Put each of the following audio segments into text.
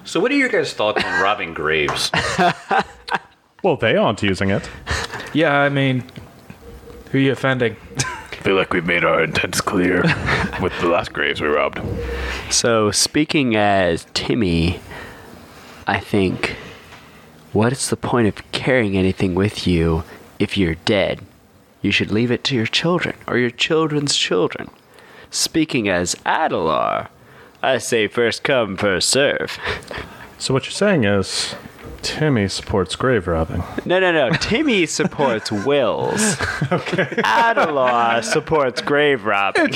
So what are your guys' thoughts on robbing graves? Well, they aren't using it. Yeah, I mean, who are you offending? I feel like we've made our intents clear with the last graves we robbed. So, speaking as Timmy, I think, what is the point of carrying anything with you if you're dead? You should leave it to your children or your children's children. Speaking as Adelar, I say first come, first serve. So what you're saying is, Timmy supports grave robbing. No. Timmy supports wills. Okay. Adelar supports grave robbing.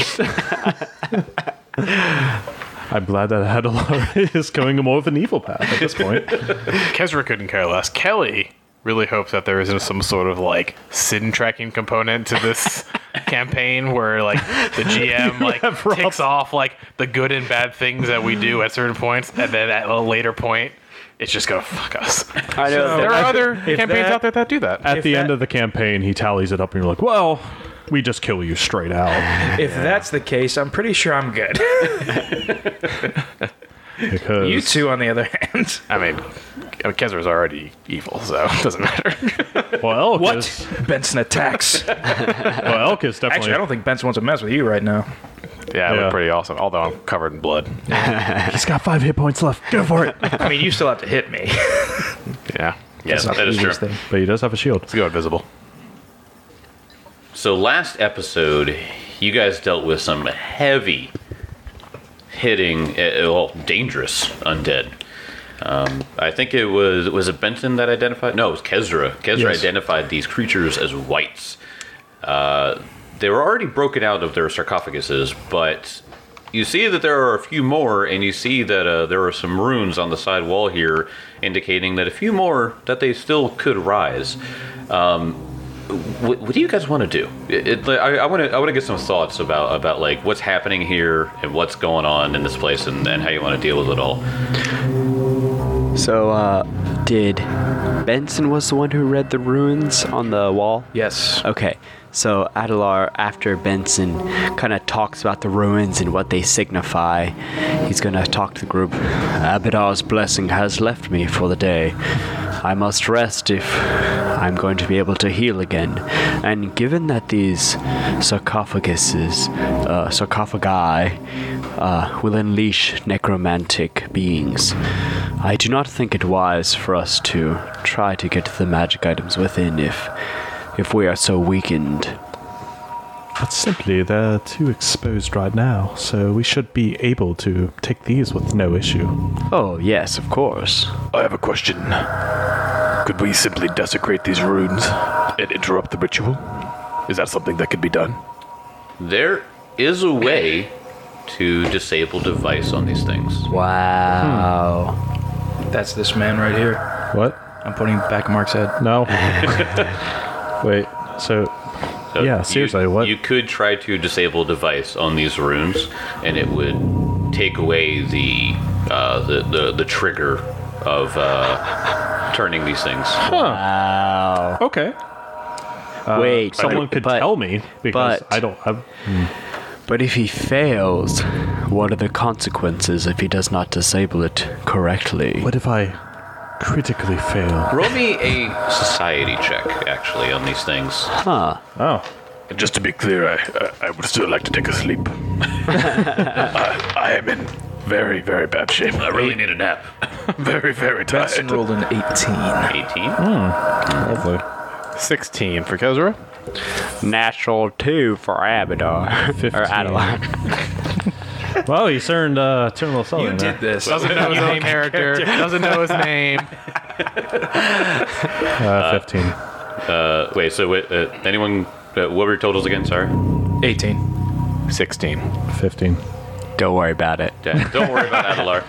I'm glad that Adelar is going more of an evil path at this point. Kezra couldn't care less. Kelly really hopes that there isn't some sort of like sin tracking component to this campaign where like the GM like ticks off like the good and bad things that we do at certain points, and then at a later point it's just gonna fuck us. I know. There are other campaigns out there that do that. At the end of the campaign, he tallies it up and you're like, well, we just kill you straight out. If that's the case, I'm pretty sure I'm good. Because You two, on the other hand. I mean, Kezra's already evil, so it doesn't matter. Well, Elk What? is, Benson attacks. Elk is definitely... Actually, I don't think Benson wants to mess with you right now. Yeah, it Yeah. looked pretty awesome, although I'm covered in blood. He's got 5 hit points left. Go for it. I mean, you still have to hit me. Yeah. Yes, Not that the is true. easiest thing. But he does have a shield. Let's go invisible. So last episode, you guys dealt with some heavy hitting, dangerous undead. I think it was it Benton that identified? No, it was Kezra. Kezra Yes. identified these creatures as wights. They were already broken out of their sarcophaguses, but you see that there are a few more, and you see that there are some runes on the side wall here indicating that a few more, that they still could rise. What do you guys want to do? I want to get some thoughts about like what's happening here and what's going on in this place and how you want to deal with it all. So, did Benson was the one who read the runes on the wall? Yes. Okay, so Adelar, after Benson kind of talks about the ruins and what they signify, he's going to talk to the group. Abadar's blessing has left me for the day. I must rest if I'm going to be able to heal again. And given that these sarcophagi will unleash necromantic beings, I do not think it wise for us to try to get the magic items within if we are so weakened. But simply, they're too exposed right now, so we should be able to take these with no issue. Oh, yes, of course. I have a question. Could we simply desecrate these runes and interrupt the ritual? Is that something that could be done? There is a way to disable device on these things. Wow. That's this man right here. What? I'm putting back Mark's head. No. Wait, so yeah, seriously, what? You could try to disable device on these runes, and it would take away the trigger of turning these things. Wow. Okay. Wait, Someone could tell me, because but- I don't have... But if he fails, what are the consequences if he does not disable it correctly? What if I critically fail? Roll me a society check, actually, on these things. Huh. Oh. And just to be clear, I would still like to take a sleep. I am in very, very bad shape. I really need a nap. Very, very Benson tired. rolled an 18. 18? Lovely. 16 for Kezra. Natural 2 for Abadar. 15. Or Adelar. Well, he's turned Terminal Southern. You did this. Doesn't know his own character. Doesn't know his name. 15. Wait, so anyone, what were your totals again? Sorry. 18. 16. 15. Don't worry about it. Yeah, don't worry about Adelar.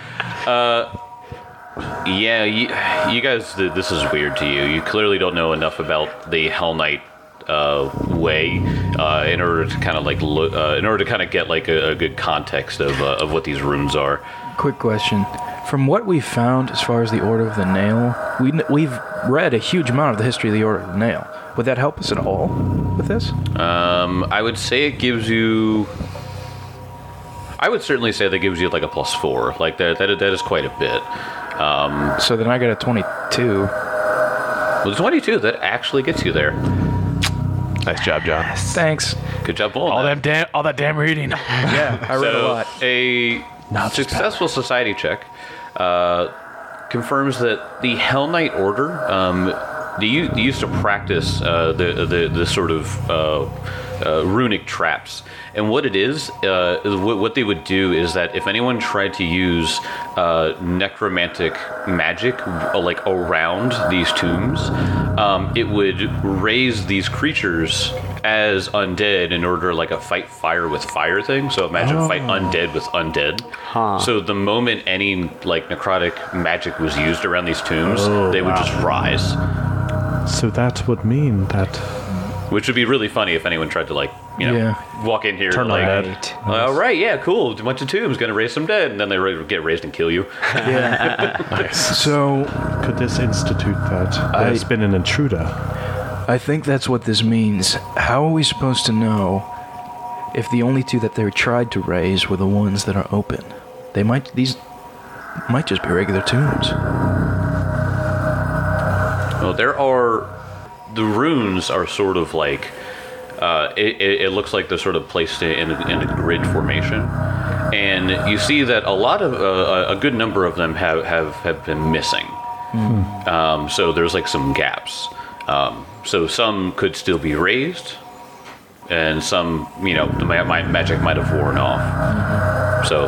Yeah, you guys, this is weird to you. You clearly don't know enough about the Hell Knight way in order to kind of like look, in order to kind of get like a good context of what these runes are. Quick question. From what we've found as far as the Order of the Nail, we've read a huge amount of the history of the Order of the Nail. Would that help us at all with this? I would say it gives you. I would certainly say that gives you like a +4. Like that is quite a bit. So then I got a 22. Well, the 22 that actually gets you there. Nice job, John. Thanks. Good job pulling that. All that damn reading. Yeah, I read a lot. A successful society check confirms that the Hell Knight Order, they used to practice the sort of runic traps. And what it is what they would do is that if anyone tried to use necromantic magic like around these tombs, it would raise these creatures as undead in order like a fight fire with fire thing. So imagine fight undead with undead. So the moment any like necrotic magic was used around these tombs, they would just rise. So that would mean that... Which would be really funny if anyone tried to like, walk in here Turn like, undead. all right, yeah, cool. A bunch of tombs gonna raise some dead, and then they get raised and kill you. So Could this institute that there's been an intruder? I think that's what this means. How are we supposed to know if the only two that they tried to raise were the ones that are open? These might just be regular tombs. Well, the runes are sort of like, it looks like they're sort of placed in a grid formation. And you see that a lot of, a good number of them have been missing. So there's like some gaps. So some could still be raised, and some, the magic might have worn off. So.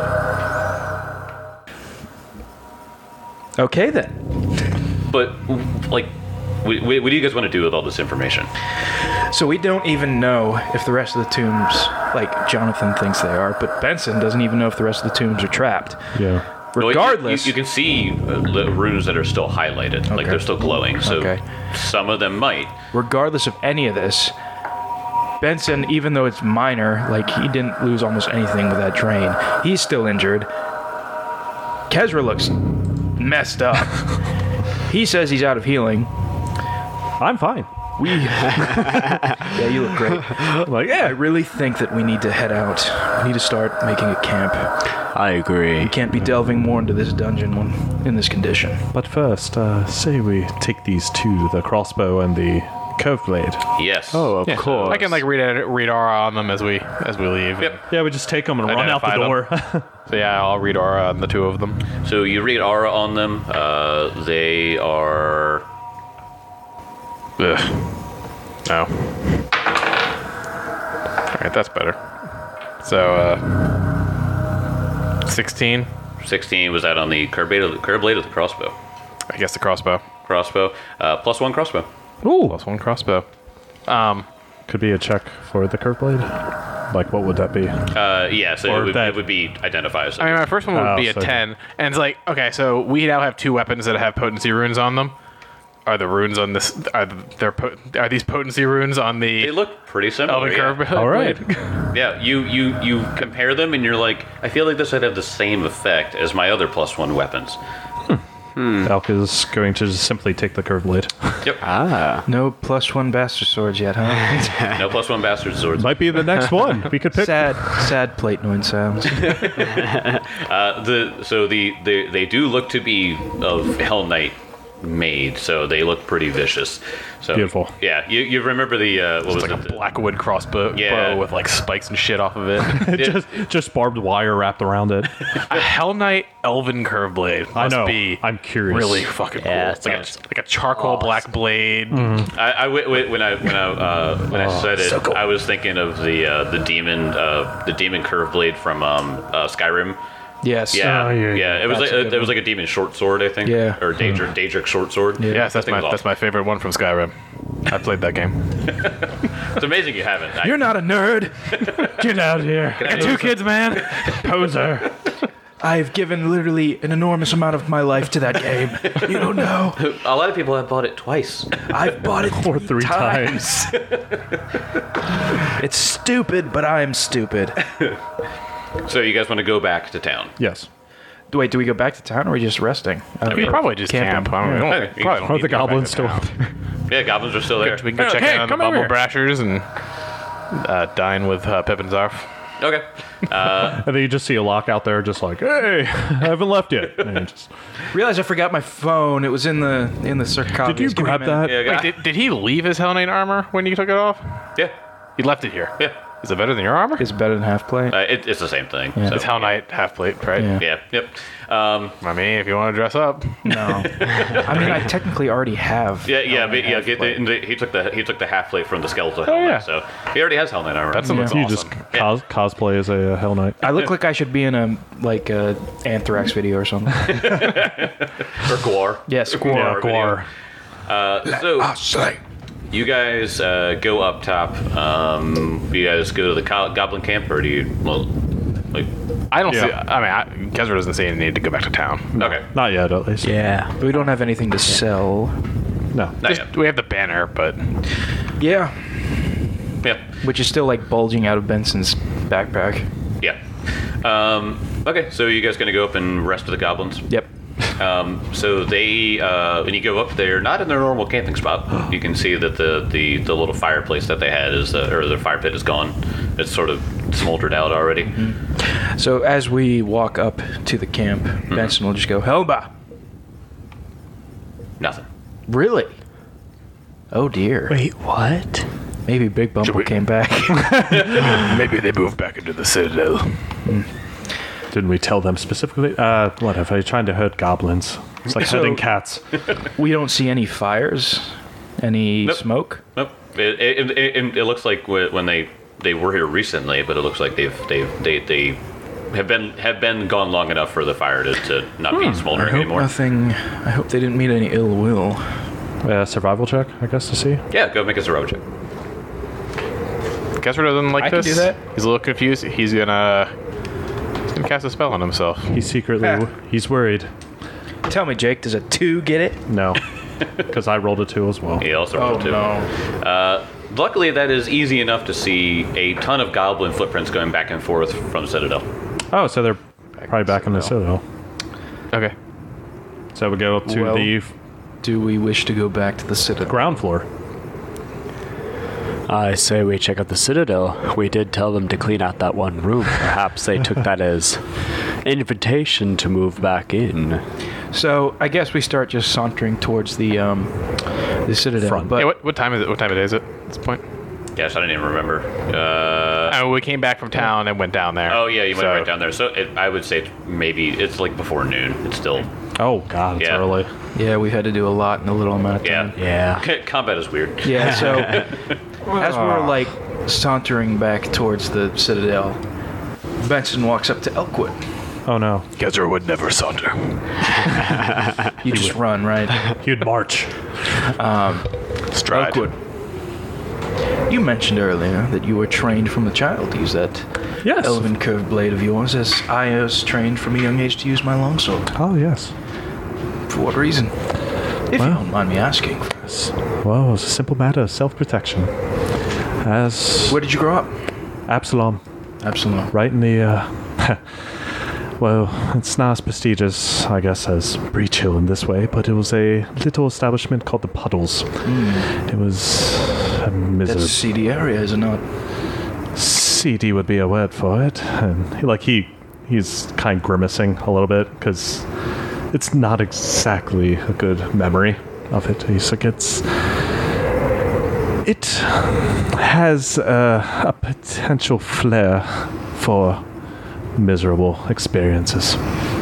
Okay then. But, like, what do you guys want to do with all this information? So we don't even know if the rest of the tombs, like Jonathan thinks they are, but Benson doesn't even know if the rest of the tombs are trapped. Yeah. Regardless, you can see runes that are still highlighted, like they're still glowing. So some of them might. regardless of any of this, Benson, even though it's minor, like he didn't lose almost anything with that drain, he's still injured. Kezra looks messed up. He says he's out of healing. I'm fine. Yeah, you look great. I'm like, I really think that we need to head out. We need to start making a camp. I agree. We can't be delving more into this dungeon when in this condition. But first, say we take these two, the crossbow and the curved blade. Yes. Oh, of course. I can like read aura on them as we leave. Yep. Yeah, we just take them and run out the Identify door. So yeah, I'll read aura on the two of them. So you read aura on them. They are. Ugh. No. Alright, that's better. So, 16. 16 was that on the curved blade or the crossbow? I guess the crossbow. Crossbow. +1 crossbow. Ooh. +1 crossbow. Could be a check for the curved blade. Like, what would that be? Yeah, so Or it would be identified as. I mean, my first one would be a so- 10. And it's like, okay, so we now have two weapons that have potency runes on them. Are the runes on this? Are these potency runes on They the look pretty similar. Elven Yeah. Curve? All right. Yeah, you compare them and you're like, I feel like this would have the same effect as my other +1 weapons. Alka's going to just simply take the curved blade. Yep. No +1 bastard swords yet, huh? No +1 bastard swords. Might be the next one. We could pick. sad plate noise sounds. They do look to be of Hell Knight made, so they look pretty vicious. So Beautiful. Yeah, you remember the what was It's like it? a blackwood crossbow Yeah. bow with like spikes and shit off of it. just barbed wire wrapped around it. A Hell Knight Elven Curve Blade must I know. be I'm curious. really fucking cool. Yeah, It's like sounds a charcoal black blade. When I said it, I was thinking of the demon curve blade from Skyrim. Yes. Yeah, yeah. It was That's a good like a demon short sword, I think. Yeah. Or Daedric short sword. Yes, that's That thing was my favorite one from Skyrim. I played that game. It's amazing you haven't. You're not a nerd. Get out of here. I got 2 kids, man. Poser. I've given literally an enormous amount of my life to that game. You don't know. A lot of people have bought it twice. I've bought it Or 3 times. It's stupid, but I'm stupid. So you guys want to go back to town? Yes. Wait, do we go back to town or are we just resting? We probably just camp. I don't know. Yeah. Probably don't Are need the to go back goblins to still town. out there? Yeah, goblins are still there. We can go check Hey, in on the come over Bubble here. Brashers and dine with Pip and Zarf. Okay. And then you just see a lock out there, just like, hey, I haven't left yet. And you just, Realized I forgot my phone. It was in the sarcophagus. did you Give me a grab minute. that? Yeah, Wait, did he leave his Hell Knight armor when you took it off? yeah. He left it here. Yeah. Is it better than your armor? It's better than half plate. It's the same thing. Yeah. So, It's Hell Knight half plate, right? Yeah. yeah. Yep. I mean, if you want to dress up. No. I mean, I technically already have. Yeah, yeah, Hell but Knight yeah. half plate. He took the half plate from the skeletal helmet, yeah. so he already has Hell Knight armor. That's looks You awesome. just cosplay as a Hell Knight. I look like I should be in a Anthrax video or something. or Guar. Yes, Yeah, Guar. Guar. So you guys go up top. You guys go to the goblin camp, or do you like? I don't see. Yeah. I mean, Kezra doesn't see any need to go back to town. Okay, Not yet, at least. Yeah. But we don't have anything to sell. No. not Just, yet. we have the banner, but Yeah. Yeah, Which is still like bulging out of Benson's backpack. yeah. Okay, so you guys gonna go up and rest with the goblins? Yep. So they, when you go up there, not in their normal camping spot. You can see that the little fireplace that they had or the fire pit is gone. It's sort of smoldered out already. So as we walk up to the camp, Benson will just go, Helba! Nothing. Really? Oh dear. Wait, what? Maybe Big Bumble came back. maybe they moved back into the Citadel. Didn't we tell them specifically? Whatever. Trying to hurt goblins. It's like So- hurting cats. We don't see any fires, any Nope. smoke. Nope. It looks like when they were here recently, but it looks like they have been gone long enough for the fire to not be I smoldering hope anymore. nothing. I hope they didn't meet any ill will. Survival check, I guess, to see. Yeah, go make a survival check. Kezra doesn't like I can this. do that. He's a little confused. He's gonna cast a spell on himself. He's secretly, he's worried. Tell me, Jake, does a 2 get it? No. Because I rolled a 2 as well. He also rolled two. Luckily, that is easy enough to see a ton of goblin footprints going back and forth from the Citadel. Oh, so they're probably back in the Citadel. Okay. So we go up to Well- the Do we wish to go back to the Citadel? ground floor. I say we check out the Citadel. We did tell them to clean out that one room. Perhaps they took that as an invitation to move back in. So I guess we start just sauntering towards the Citadel. Front. But Hey, what time is it? What time it is at this point? Yes, I didn't even remember. We came back from town and went down there. Oh yeah, you went So- right down there. So I would say it's like before noon. It's still Oh, God, it's Yeah. early. yeah, we've had to do a lot in a little amount of yeah. time. Yeah. Combat is weird. Yeah. So as we're like sauntering back towards the Citadel, Benson walks up to Elkwood. Oh, no. Kezra would never saunter. You just run, right? He'd march. Stride. Elkwood. You mentioned earlier that you were trained from a child to use that Yes. elven curved blade of yours, as I was trained from a young age to use my longsword. Oh, yes. For what reason? If you Well. don't mind me asking. Well, it was a simple matter of self-protection. As Where did you grow up? Absalom, Absalom. right in the, well, it's not as prestigious, I guess, as Breach Hill in this way, but it was a little establishment called the Puddles. It was a That's a miserable... seedy area, is it not? CD would be a word for it. And he's kind of grimacing a little bit because it's not exactly a good memory of it. He's like, it has a potential flair for miserable experiences.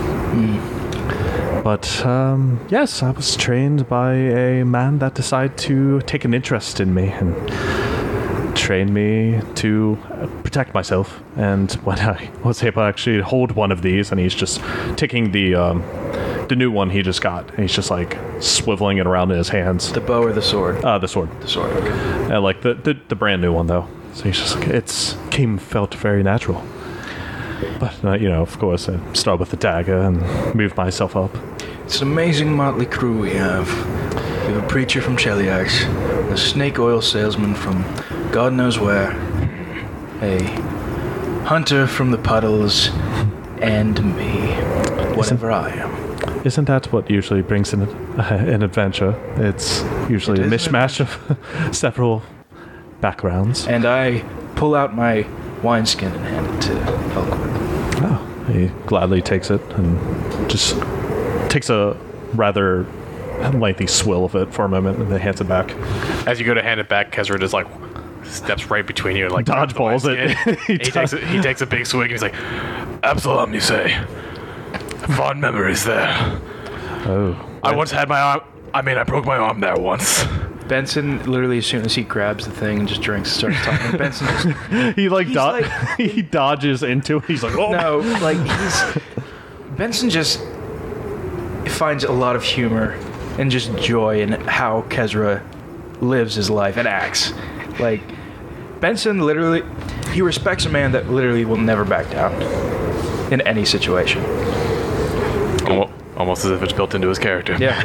But yes, I was trained by a man that decided to take an interest in me and train me to protect myself. And when I was able to actually hold one of these, and he's just taking the new one he just got, and he's just like swiveling it around in his hands. The bow or the sword? The sword. The sword, okay. Like the brand new one though. So he's just like, felt very natural. But of course, I start with the dagger and move myself up. It's an amazing motley crew we have. We have a preacher from Cheliax, a snake oil salesman from God knows where, a hunter from the puddles, and me, whatever I am. Isn't that what usually brings in an adventure? It's usually It a is an mishmash of several backgrounds. And I pull out my wineskin and hand it to Elquin. Oh, he gladly takes it and just takes a rather lengthy swill of it for a moment and then hands it back. As you go to hand it back, Kezra just like steps right between you and like Dodgeballs it. He takes a big swig and he's like, Absalom, you say? Fond memories there. Oh. I once had my arm. I broke my arm there once. Benson, literally, as soon as he grabs the thing and just drinks, starts talking. Benson just He like, like- he dodges into it. He's like, oh. no, like Benson just finds a lot of humor and just joy in how Kezra lives his life and acts. Like Benson, literally, he respects a man that literally will never back down in any situation. Almost as if it's built into his character. Yeah.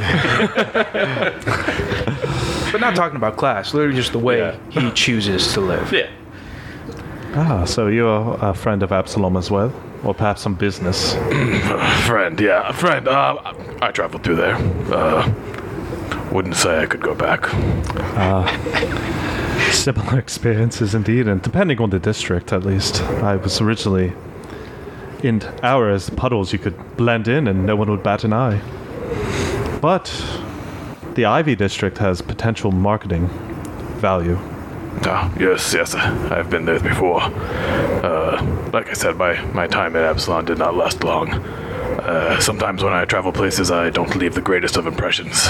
But not talking about class, literally just the way he chooses to live. Yeah. Ah, so you're a friend of Absalom as well? Or perhaps some business? Friend. I traveled through there. Wouldn't say I could go back. Similar experiences indeed, and depending on the district at least. I was originally in ours, puddles you could blend in and no one would bat an eye. But the Ivy district has potential marketing value. Yes, I've been there before. Like I said, my time at Absalom did not last long. Sometimes when I travel places, I don't leave the greatest of impressions.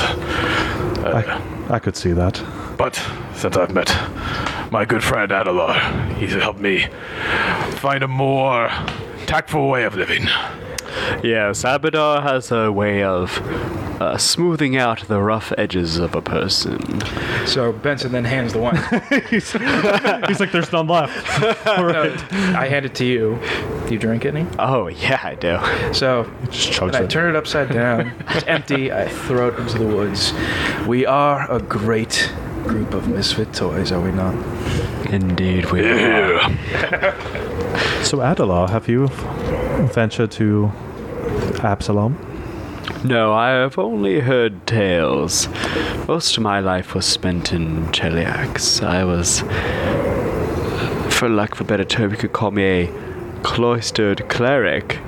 I could see that. But since I've met my good friend Adelar, he's helped me find a more tactful way of living. Yes, Abadar has a way of smoothing out the rough edges of a person. So Benson then hands the wine. He's like, there's none left. All right. I hand it to you. Do you drink any? Oh, yeah, I do. So Just chugs I it. turn it upside down. It's empty. I throw it into the woods. We are a great group of misfit toys, are we not? Indeed, we are. So Adelar, have you ventured to Absalom? No, I have only heard tales. Most of my life was spent in Cheliax. I was, for lack of a better term, you could call me a cloistered cleric.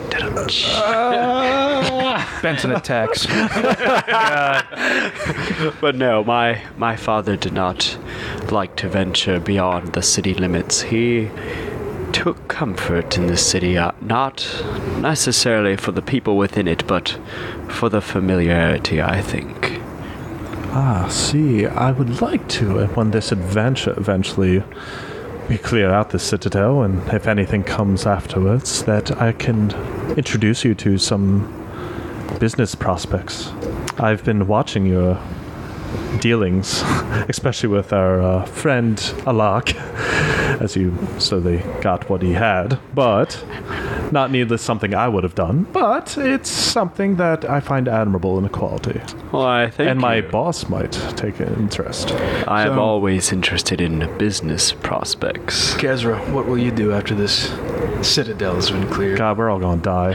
Benson attacks. But no, my father did not like to venture beyond the city limits. He took comfort in the city, not necessarily for the people within it, but for the familiarity, I think. Ah, see, I would like to, when this adventure eventually we clear out the citadel, and if anything comes afterwards, that I can introduce you to some business prospects. I've been watching your dealings, especially with our friend Alak, as you slowly got what he had, but not needless something I would have done, but it's something that I find admirable in the quality. Well, I think. And my boss might take an interest. I am always interested in business prospects. Kezra, what will you do after this citadel has been cleared? God, we're all gonna die.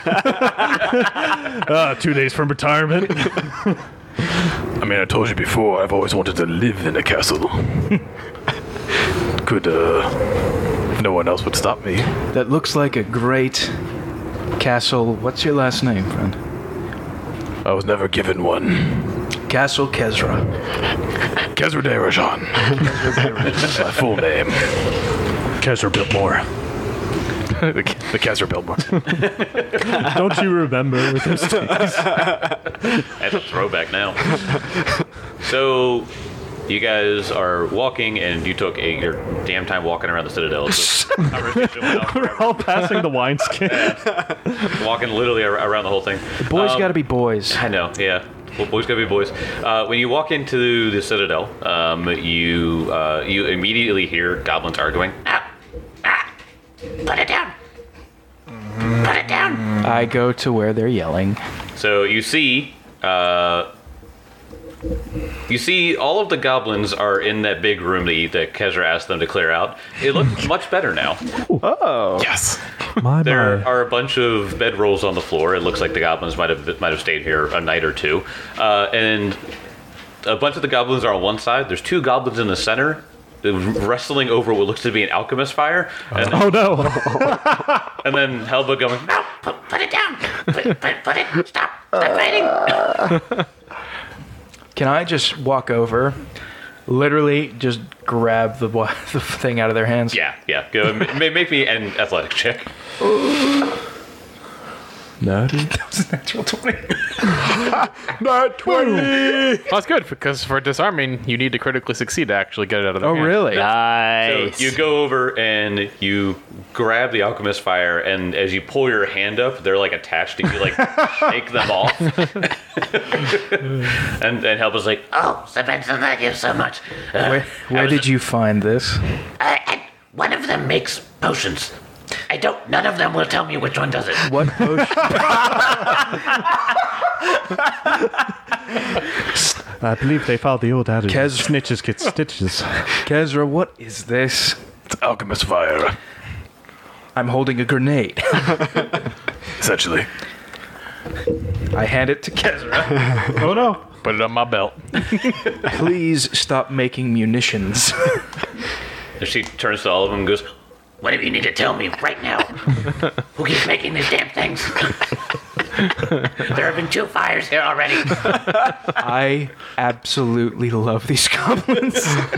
2 days from retirement. I mean, I told you before, I've always wanted to live in a castle. Could, no one else would stop me. That looks like a great castle. What's your last name, friend? I was never given one. Castle Kezra. Kezra de Rajan. That's my full name. Kezra Biltmore. the Kezra Biltmore. Don't you remember those days? That's a throwback now. So, you guys are walking, and you took your damn time walking around the Citadel. So conversation went on We're forever. all passing the wineskin. Walking literally around the whole thing. Boys gotta be boys. I know, yeah. Well, boys gotta be boys. When you walk into the Citadel, you immediately hear goblins arguing. Put it down! Put it down! I go to where they're yelling. So you see all of the goblins are in that big room that Kezra asked them to clear out. It looks much better now. Yes. My. There are a bunch of bedrolls on the floor. It looks like the goblins might have stayed here a night or two. And a bunch of the goblins are on one side. There's two goblins in the center. wrestling over what looks to be an alchemist fire, and then, Oh no! and then Helba going, "No, put it down, put it, stop fighting." Can I just walk over, literally just grab the thing out of their hands? Yeah. Go, make me an athletics check. No. That was a natural 20. Not 20! Well, that's good because for disarming, you need to critically succeed to actually get it out of the Oh, hand. really? Nice. So you go over and you grab the alchemist fire, and as you pull your hand up, they're like attached, and you like shake them off. and Helba's like, Oh, Sir Benson, thank you so much. Where did you find this? And one of them makes potions. None of them will tell me which one does it. What potion? I believe they found the old adage. Kez- Snitches get stitches. Kezra, what is this? It's alchemist fire, I'm holding a grenade. essentially. I hand it to Kezra. Oh no! Put it on my belt. Please stop making munitions. and she turns to all of them and goes, Whatever you need to tell me right now. Who keeps making these damn things? There have been 2 fires here already. I absolutely love these goblins.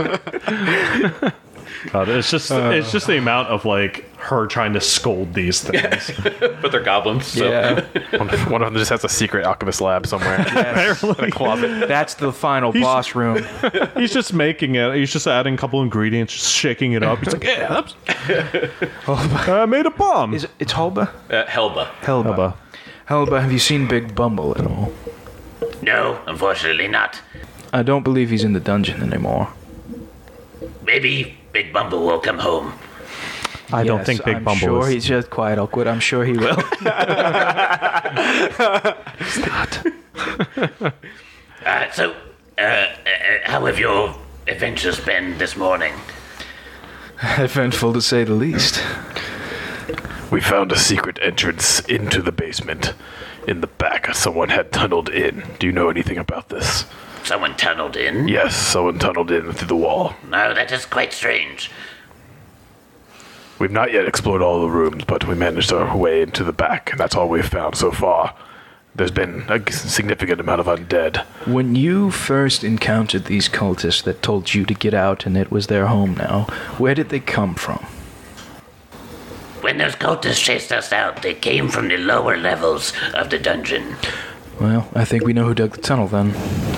God, it's just the amount of like her trying to scold these things. but they're goblins. So. Yeah. One of them just has a secret alchemist lab somewhere. Yes. In a closet. That's the final boss room. He's just making it. He's just adding a couple ingredients, just shaking it up. He's like, yeah, I made a bomb. It's Hulba? Helba. Helba. Helba, have you seen Big Bumble at all? No, unfortunately not. I don't believe he's in the dungeon anymore. Maybe Big Bumble will come home. I don't Yes, think Big I'm Bumble sure is. he's just quiet, awkward. I'm sure he will. How have your adventures been this morning? Eventful to say the least. We found a secret entrance into the basement. In the back, someone had tunneled in. Do you know anything about this? Someone tunneled in? Yes, someone tunneled in through the wall. No, that is quite strange. We've not yet explored all the rooms, but we managed our way into the back, and that's all we've found so far. There's been a significant amount of undead. When you first encountered these cultists that told you to get out and it was their home now, where did they come from? When those cultists chased us out, they came from the lower levels of the dungeon. Well, I think we know who dug the tunnel then.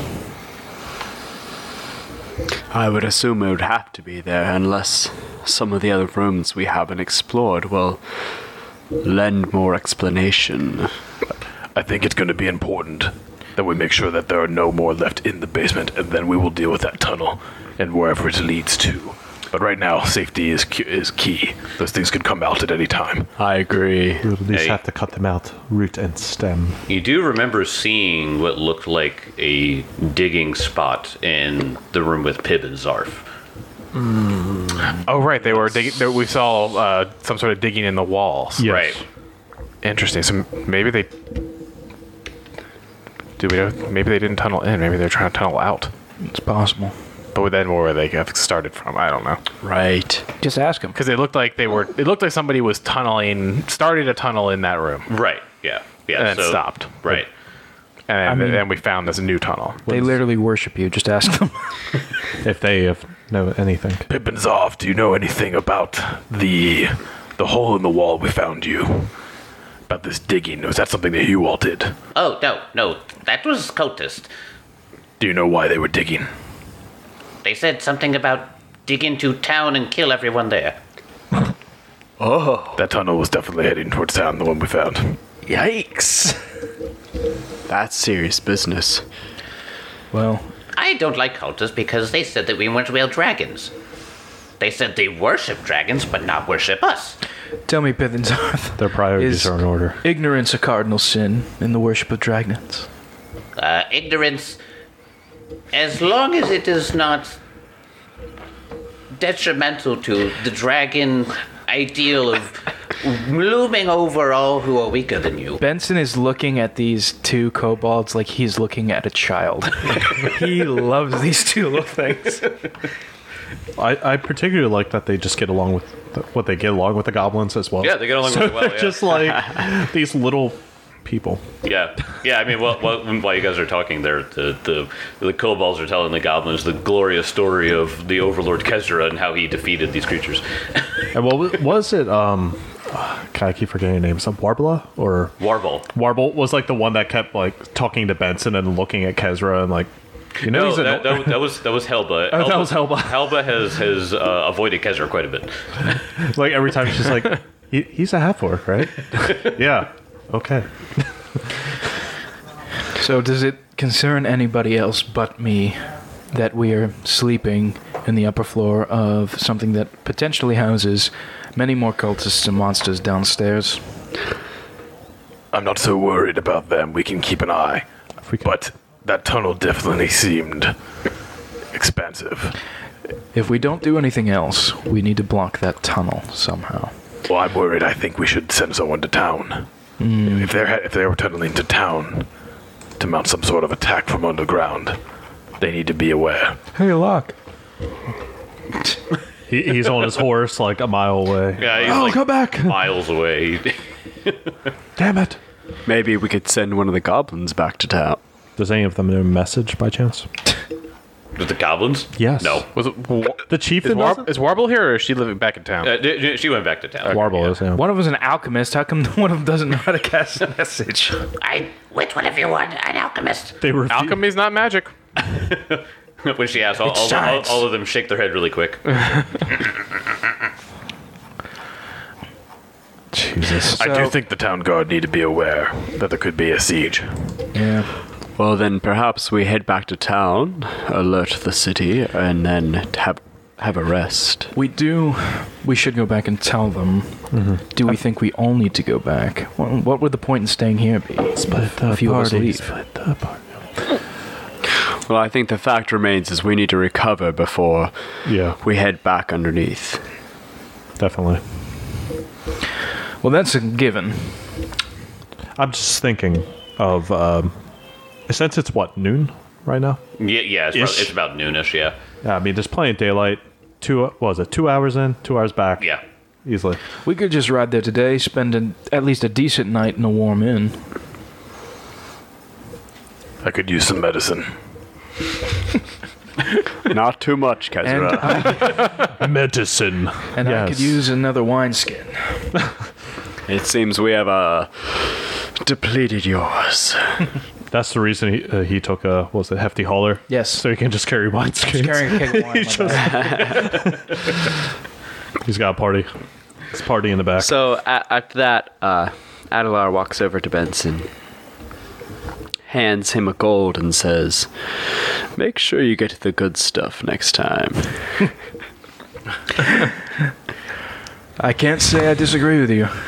I would assume it would have to be there unless some of the other rooms we haven't explored will lend more explanation. I think it's going to be important that we make sure that there are no more left in the basement, and then we will deal with that tunnel and wherever it leads to. But right now, safety is key. Those things could come out at any time. I agree. We would at least Hey. have to cut them out, root and stem. You do remember seeing what looked like a digging spot in the room with Pib and Zarf. Oh, right. They were digging. We saw some sort of digging in the walls. Yes. Right. Interesting. So maybe they. Do we know? Maybe they didn't tunnel in. Maybe they're trying to tunnel out. It's possible. But then where they have started from, I don't know. Right. Just ask him. Because it looked like they were. It looked like somebody was started a tunnel in that room, Right. Yeah. Yeah. and then stopped. Right. And mean- then we found this new tunnel. They literally worship you. Just ask them. If they know anything. Pippinzoff, do you know anything about the hole in the wall we found you? About this digging? Was that something that you all did? Oh, no, that was cultist. Do you know why they were digging? They said something about dig into town and kill everyone there. That tunnel was definitely heading towards town, the one we found. Yikes. That's serious business. Well, I don't like cultists because they said that we weren't real dragons. They said they worship dragons, but not worship us. tell me, Pithinsarth. Their priorities are in order. Ignorance a cardinal sin in the worship of dragons? Ignorance, as long as it is not detrimental to the dragon ideal of looming over all who are weaker than you. Benson is looking at these 2 kobolds like he's looking at a child. He loves these 2 little things. I particularly like that they just get along with what they get along with the goblins as well. Yeah, they get along So really well. they're Yeah. just like these little people. Yeah. I mean, while you guys are talking there, the kobolds are telling the goblins the glorious story of the Overlord Kezra and how he defeated these creatures. And what was it? God, I keep forgetting names. Warbler or Warble. Warble was like the one that kept like talking to Benson and looking at Kezra and like, you know, No, he's that was Helba. Oh, that was Helba. Helba has avoided Kezra quite a bit. like every time she's like, he's a half orc, right? Yeah. Okay. So does it concern anybody else but me that we are sleeping in the upper floor of something that potentially houses many more cultists and monsters downstairs? I'm not so worried about them. We can keep an eye. If we could- But that tunnel definitely seemed expansive. If we don't do anything else, we need to block that tunnel somehow. Well, I'm worried. I think we should send someone to town. If they were tunneling to town to mount some sort of attack from underground, they need to be aware. Hey, Locke. he's on his horse like a mile away. Yeah, he's like come back! miles away. Damn it! Maybe we could send one of the goblins back to town. Does any of them know a message by chance? With the goblins? Yes. No. Was it? The chief Is Warble here, or is she living back in town? She went back to town. Warble is. Yeah. One of them is an alchemist. How come one of them doesn't know how to cast a message? Which one of you want an alchemist? They were Alchemy's not magic. When she asks, science. all of them shake their head really quick. Jesus. I do think the town guard need to be aware that there could be a siege. Yeah. Well, then perhaps we head back to town, alert the city, and then have a rest. We should go back and tell them. Do we think we all need to go back? What would the point in staying here be? A few of us leave. Well, I think the fact remains is we need to recover before Yeah, we head back underneath. definitely. Well, that's a given. I'm just thinking of since it's what, noon right now? Yeah, Ish. it's about noonish. Yeah, Yeah, I mean there's plenty of daylight. 2 hours in, 2 hours back. yeah. Easily. We could just ride there today, spend at least a decent night in a warm inn. I could use some medicine. Not too much, And, Kezra. Medicine. and I could use another wineskin. It seems we have depleted yours. That's the reason he took a what was it, hefty hauler. Yes. So he can just carry wine skins. Carrying a keg of wine. on my back. He's got a party. It's party in the back. So after that, Adelar walks over to Benson, hands him a gold, and says, "Make sure you get the good stuff next time." I can't say I disagree with you.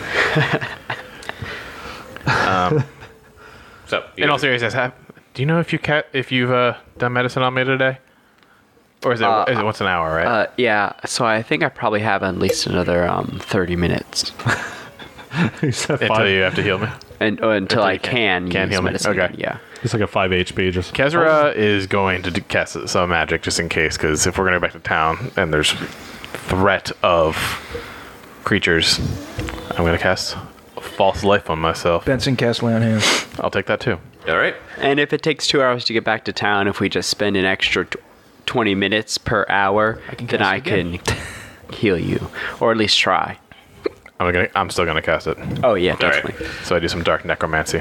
So In all seriousness, do you know if you've done medicine on me today, or is it once an hour? Right? Yeah, so I think I probably have at least another 30 minutes. He's at Until 5. you have to heal me. Until I you can can't use heal me. medicine. Okay. Yeah. He's like a 5 HP. Just Kezra is going to cast some magic just in case, because if we're going to go back to town and there's threat of creatures, I'm going to cast false life on myself. Benson cast lay on hands. I'll take that too. all right. And if it takes 2 hours to get back to town, if we just spend an extra 20 minutes per hour, can then cast I it again. can heal you, or at least try. I'm still gonna cast it. Oh yeah, All right. definitely. So I do some dark necromancy.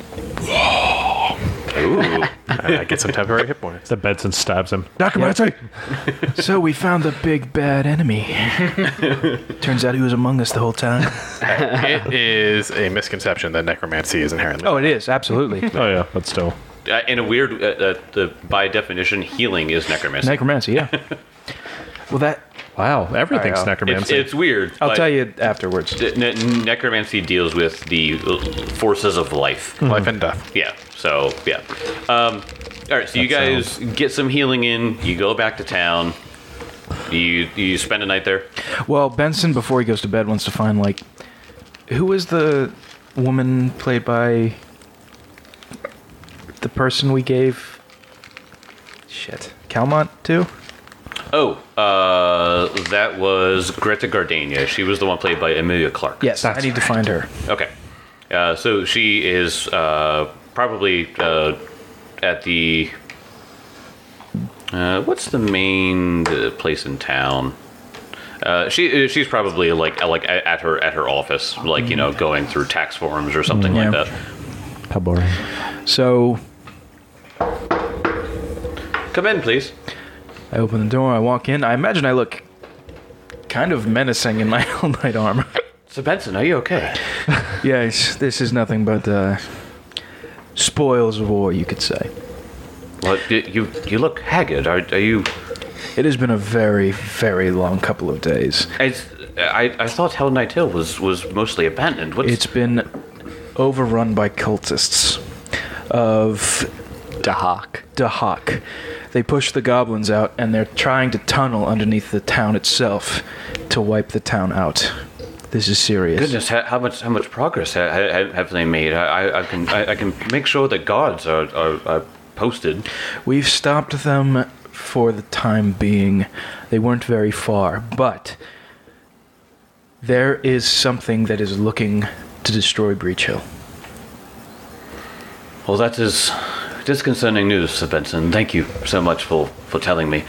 Ooh. And I get some temporary hit points. the Benson stabs him. Necromancy! So we found the big bad enemy. Turns out he was among us the whole time. It is a misconception that necromancy is inherently. Oh, it is, absolutely. Oh yeah, but still. In a weird, by definition, healing is necromancy. Necromancy, yeah. Well, that Wow, everything's All right, necromancy. It's weird. I'll but tell you afterwards. Necromancy deals with the forces of life. Life and death. Yeah. So yeah. All right. So you guys get some healing in. You go back to town. You spend a night there. Well, Benson, before he goes to bed, wants to find, like, who was the woman played by the person we gave Calmont to? That was Greta Gardenia. She was the one played by Emilia Clarke. Yes, I need to find her. Okay. So she is probably at the... what's the main place in town? She's probably like at her office, like, you know, going through tax forms or something like that. How boring. So Come in, please. I open the door, I walk in. I imagine I look kind of menacing in my all night armor. So Benson, are you okay? Yes, this is nothing but spoils of war, you could say. Well, you look haggard. Are you? It has been a very, very long couple of days. I thought Hell Knight Hill was mostly abandoned. It's been overrun by cultists of Dahak. They push the goblins out, and they're trying to tunnel underneath the town itself to wipe the town out. This is serious. Goodness, how much progress have they made? I can make sure that guards are posted. We've stopped them for the time being. They weren't very far, but there is something that is looking to destroy Breach Hill. Well, that is disconcerting news, Sir Benson. Thank you so much for telling me.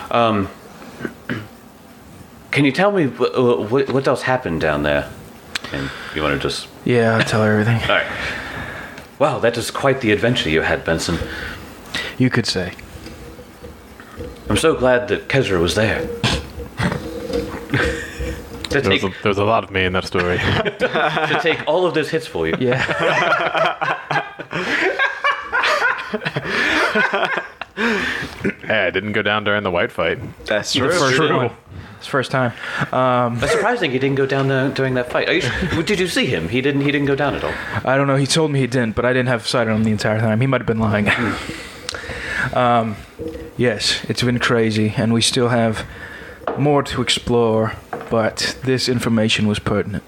Can you tell me what else happened down there? And you want to just... Yeah, I'll tell her everything. All right. Wow, that is quite the adventure you had, Benson. You could say. I'm so glad that Kezra was there. There's a lot of me in that story. To take all of those hits for you. Yeah. Hey, I didn't go down during the white fight. That's True. It's first time. That's surprising he didn't go down there during that fight. Did you see him? He didn't go down at all. I don't know. He told me he didn't, but I didn't have sight on him the entire time. He might have been lying. Yes, it's been crazy, and we still have more to explore, but this information was pertinent.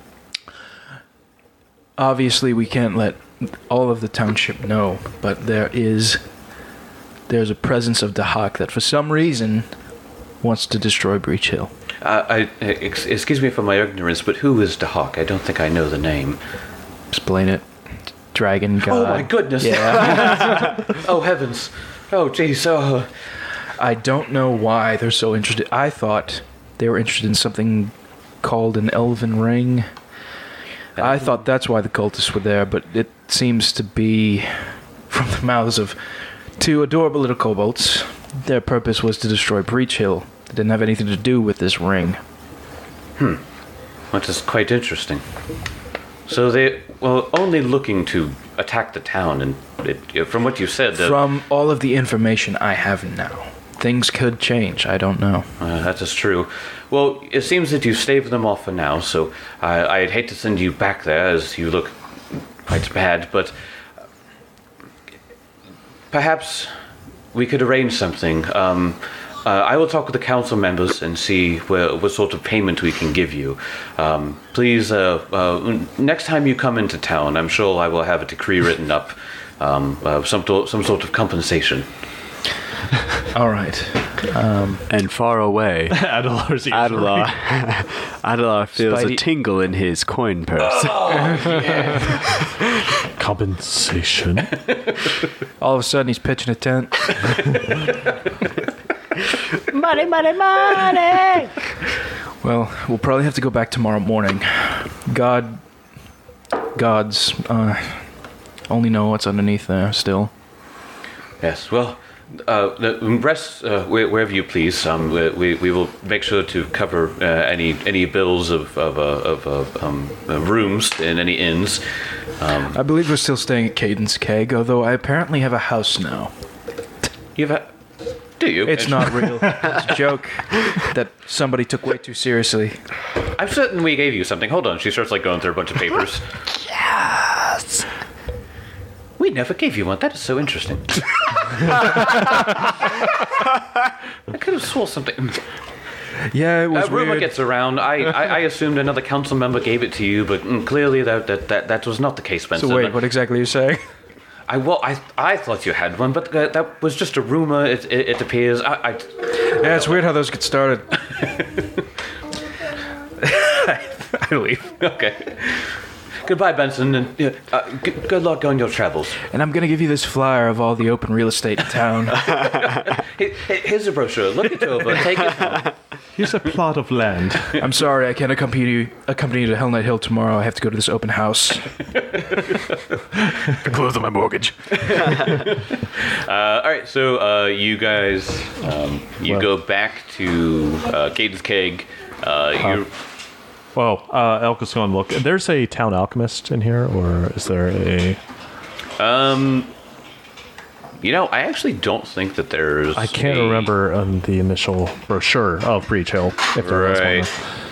Obviously, we can't let all of the township know, but there's a presence of Dahak that for some reason wants to destroy Breach Hill. Excuse me for my ignorance, but who is Dahak? I don't think I know the name. Explain it. Dragon god. Oh my goodness! Yeah. Oh heavens! Oh jeez! I don't know why they're so interested. I thought they were interested in something called an elven ring. I thought that's why the cultists were there, but it seems to be from the mouths of two adorable little kobolds. Their purpose was to destroy Breach Hill. It didn't have anything to do with this ring. That is quite interesting. So they were only looking to attack the town, and from what you said... From all of the information I have now, things could change. I don't know. That is true. Well, it seems that you've staved them off for now, so I'd hate to send you back there, as you look quite bad, but perhaps we could arrange something. I will talk with the council members and see what sort of payment we can give you. Please, next time you come into town, I'm sure I will have a decree written up, some sort of compensation. All right. And far away, Adelar's ears Adelar feels a Spidey- tingle in his coin purse. Compensation. All of a sudden, he's pitching a tent. Money, money, money! Well, we'll probably have to go back tomorrow morning. Gods only know what's underneath there still. Yes, well, rest wherever you please. We will make sure to cover any bills of rooms in any inns. I believe we're still staying at Cadence Keg, although I apparently have a house now. Do you? It's not real. It's a joke that somebody took way too seriously. I'm certain we gave you something. Hold on. She starts going through a bunch of papers. Yes! We never gave you one. That is so interesting. I could have swore something. Yeah, it was Rumor weird. gets around. I assumed another council member gave it to you, but clearly that was not the case, Benson. So wait, what exactly are you saying? I thought you had one, but that was just a rumor. It appears. Yeah, it's weird how those get started. I leave. Okay. Goodbye, Benson, and good luck on your travels. And I'm gonna give you this flyer of all the open real estate in town. Here's a brochure. Look it over. Take it home. Here's a plot of land. I'm sorry, I can't accompany you to Hell Knight Hill tomorrow. I have to go to this open house. Close on my mortgage. All right, so you guys, you go back to Caden's Keg. You Well, Elk is going to look. There's a town alchemist in here, or is there a... You know, I actually don't think that there's. I can't remember on the initial brochure of Breach Hill if there was Right.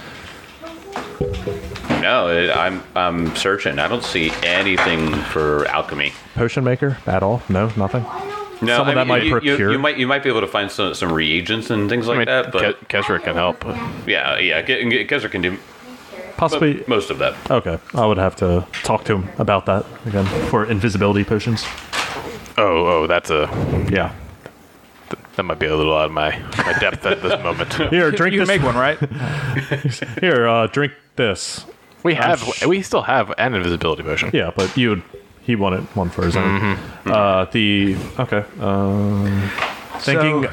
one. No, I'm searching. I don't see anything for alchemy. Potion maker at all? No, nothing. No, Someone that might procure. You might be able to find some reagents and things like that. But Kesra can help. yeah, Kezer can do Possibly. most of that. Okay, I would have to talk to him about that again for invisibility potions. Oh, that's a... Yeah. That might be a little out of my depth at this moment. Here, drink You this. can make one, right? Here, drink this. We still have an invisibility potion. Yeah, but he wanted one for his own. Thinking.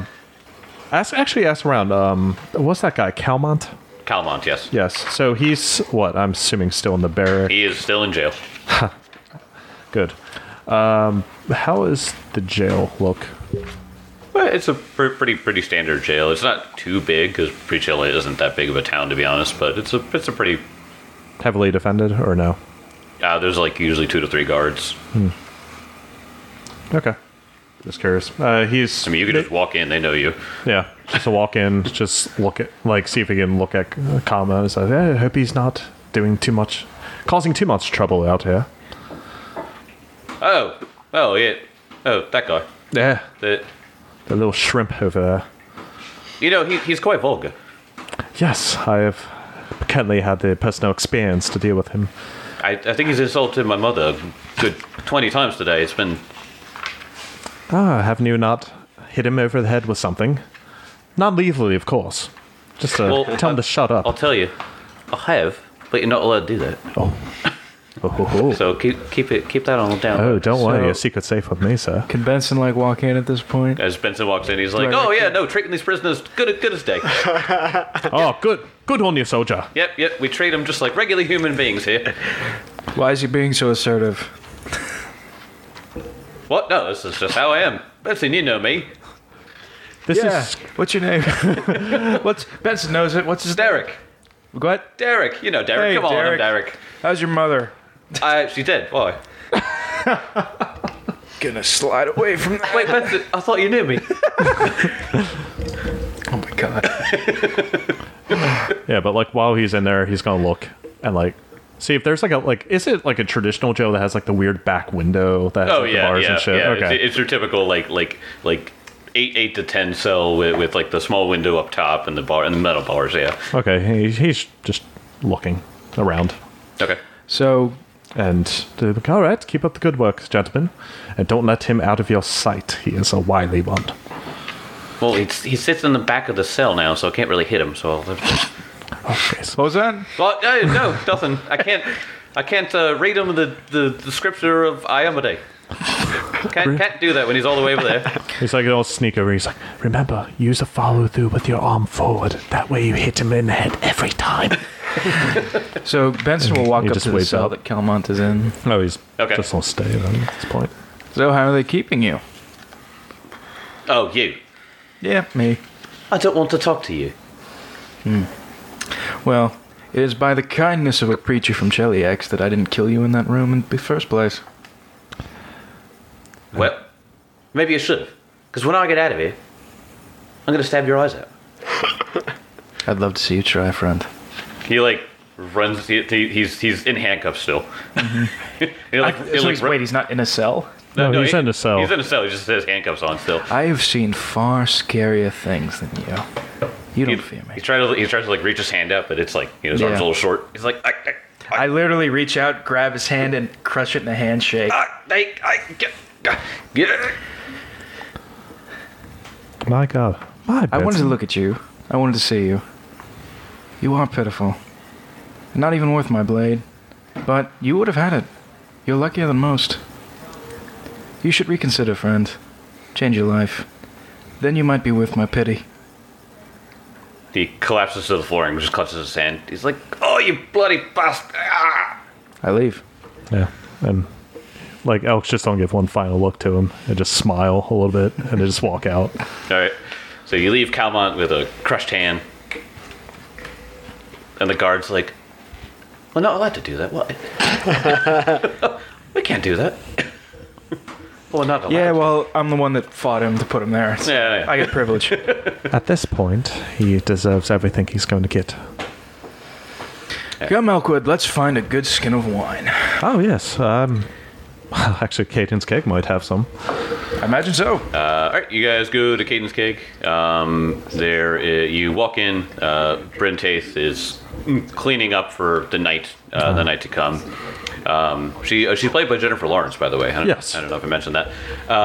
Ask around. What's that guy? Calmont. Calmont, yes. Yes. So he's what? I'm assuming still in the barrack. He is still in jail. Good. How is the jail look? Well, it's a pretty standard jail. It's not too big because Breach Hill isn't that big of a town, to be honest. But it's a pretty. Heavily defended or no? There's like usually 2 to 3 guards. Okay. Just curious. He's. I mean, you could just walk in; they know you. Yeah, just to walk in, just look at, see if he can look at Kama and say, I hope he's not doing too much, causing too much trouble out here. Oh, yeah. Oh, that guy. Yeah. The, The little shrimp over there. you know, he's quite vulgar. Yes, I have currently had the personal experience to deal with him. I think he's insulted my mother a good 20 times today. It's been. Haven't you not hit him over the head with something? Not lethally, of course. Just to Well, tell him to shut up. I'll tell you, I have, but you're not allowed to do that. Oh, So keep that on the down. oh, don't worry, So- a secret safe with me, sir. Can Benson walk in at this point? As Benson walks in, he's like, Do I "Oh yeah, no, treating these prisoners good as day. Oh, good on you, soldier. Yep, we treat them just like regular human beings here." Why is he being so assertive? What? No, this is just how I am. Benson, you know me. This is What's your name? What's Benson knows it. What's his name? Derek. What? Derek, you know Derek. Hey, Come on, Derek. Derek. How's your mother? She's dead. Why? Gonna slide away from that. Wait, Benson, I thought you knew me. Oh my god. Yeah, but while he's in there, he's gonna look and see if there's is it like a traditional jail that has the weird back window that has Oh the yeah, bars yeah, and shit? yeah. Okay. It's your typical like 8 to 10 cell with the small window up top and the bar and the metal bars. Yeah. Okay, he's just looking around. Okay. So, And they're like, all right, keep up the good work, gentlemen. And don't let him out of your sight. He is a wily one. Well, he sits in the back of the cell now, so I can't really hit him. So, Okay, so what was that? well, no, nothing. I can't read him the scripture of Iamade. Can't do that when he's all the way over there. he's like, he'll sneak over. He's like, remember, use a follow through with your arm forward. That way you hit him in the head every time. So Benson will walk He up just to the waits cell up. that Calmont is in. No, he's Okay. just gonna stay then at this point. So how are they keeping you? Oh, you. Yeah, me. I don't want to talk to you. Well, it is by the kindness of a preacher from Cheliax that I didn't kill you in that room in the first place. Well, maybe you should have. Because when I get out of here, I'm going to stab your eyes out. I'd love to see you try, friend. He runs. He's in handcuffs still. Wait, he's not in a cell? No, he's in a cell. He's in a cell. He just has handcuffs on still. I have seen far scarier things than you. You don't fear me. He tries to reach his hand out, but it's his Yeah. arm's a little short. He's like, I literally reach out, grab his hand, and crush it in a handshake. get it. My God. Bye, I wanted to Benson. look at you. I wanted to see you. You are pitiful. Not even worth my blade. But you would have had it. You're luckier than most. You should reconsider, friend. Change your life. Then you might be worth my pity. He collapses to the floor and just clutches his hand. He's like, "Oh, you bloody bastard!" Ah! I leave. Yeah, and like elks just don't give one final look to him and just smile a little bit and they just walk out. All right. So you leave Calmont with a crushed hand, and the guard's like, "We're not allowed to do that. What? We can't do that. Well, not allowed." Yeah, well, I'm the one that fought him to put him there. So Yeah. I get privilege. At this point, he deserves everything he's going to get. Come, Elkwood, let's find a good skin of wine. Oh yes, actually, Caden's Cake might have some. I imagine so. All right, you guys go to Caden's Cake. You walk in. Bryn Taith is cleaning up for the night to come. She's played by Jennifer Lawrence, by the way. Yes. I don't know if I mentioned that.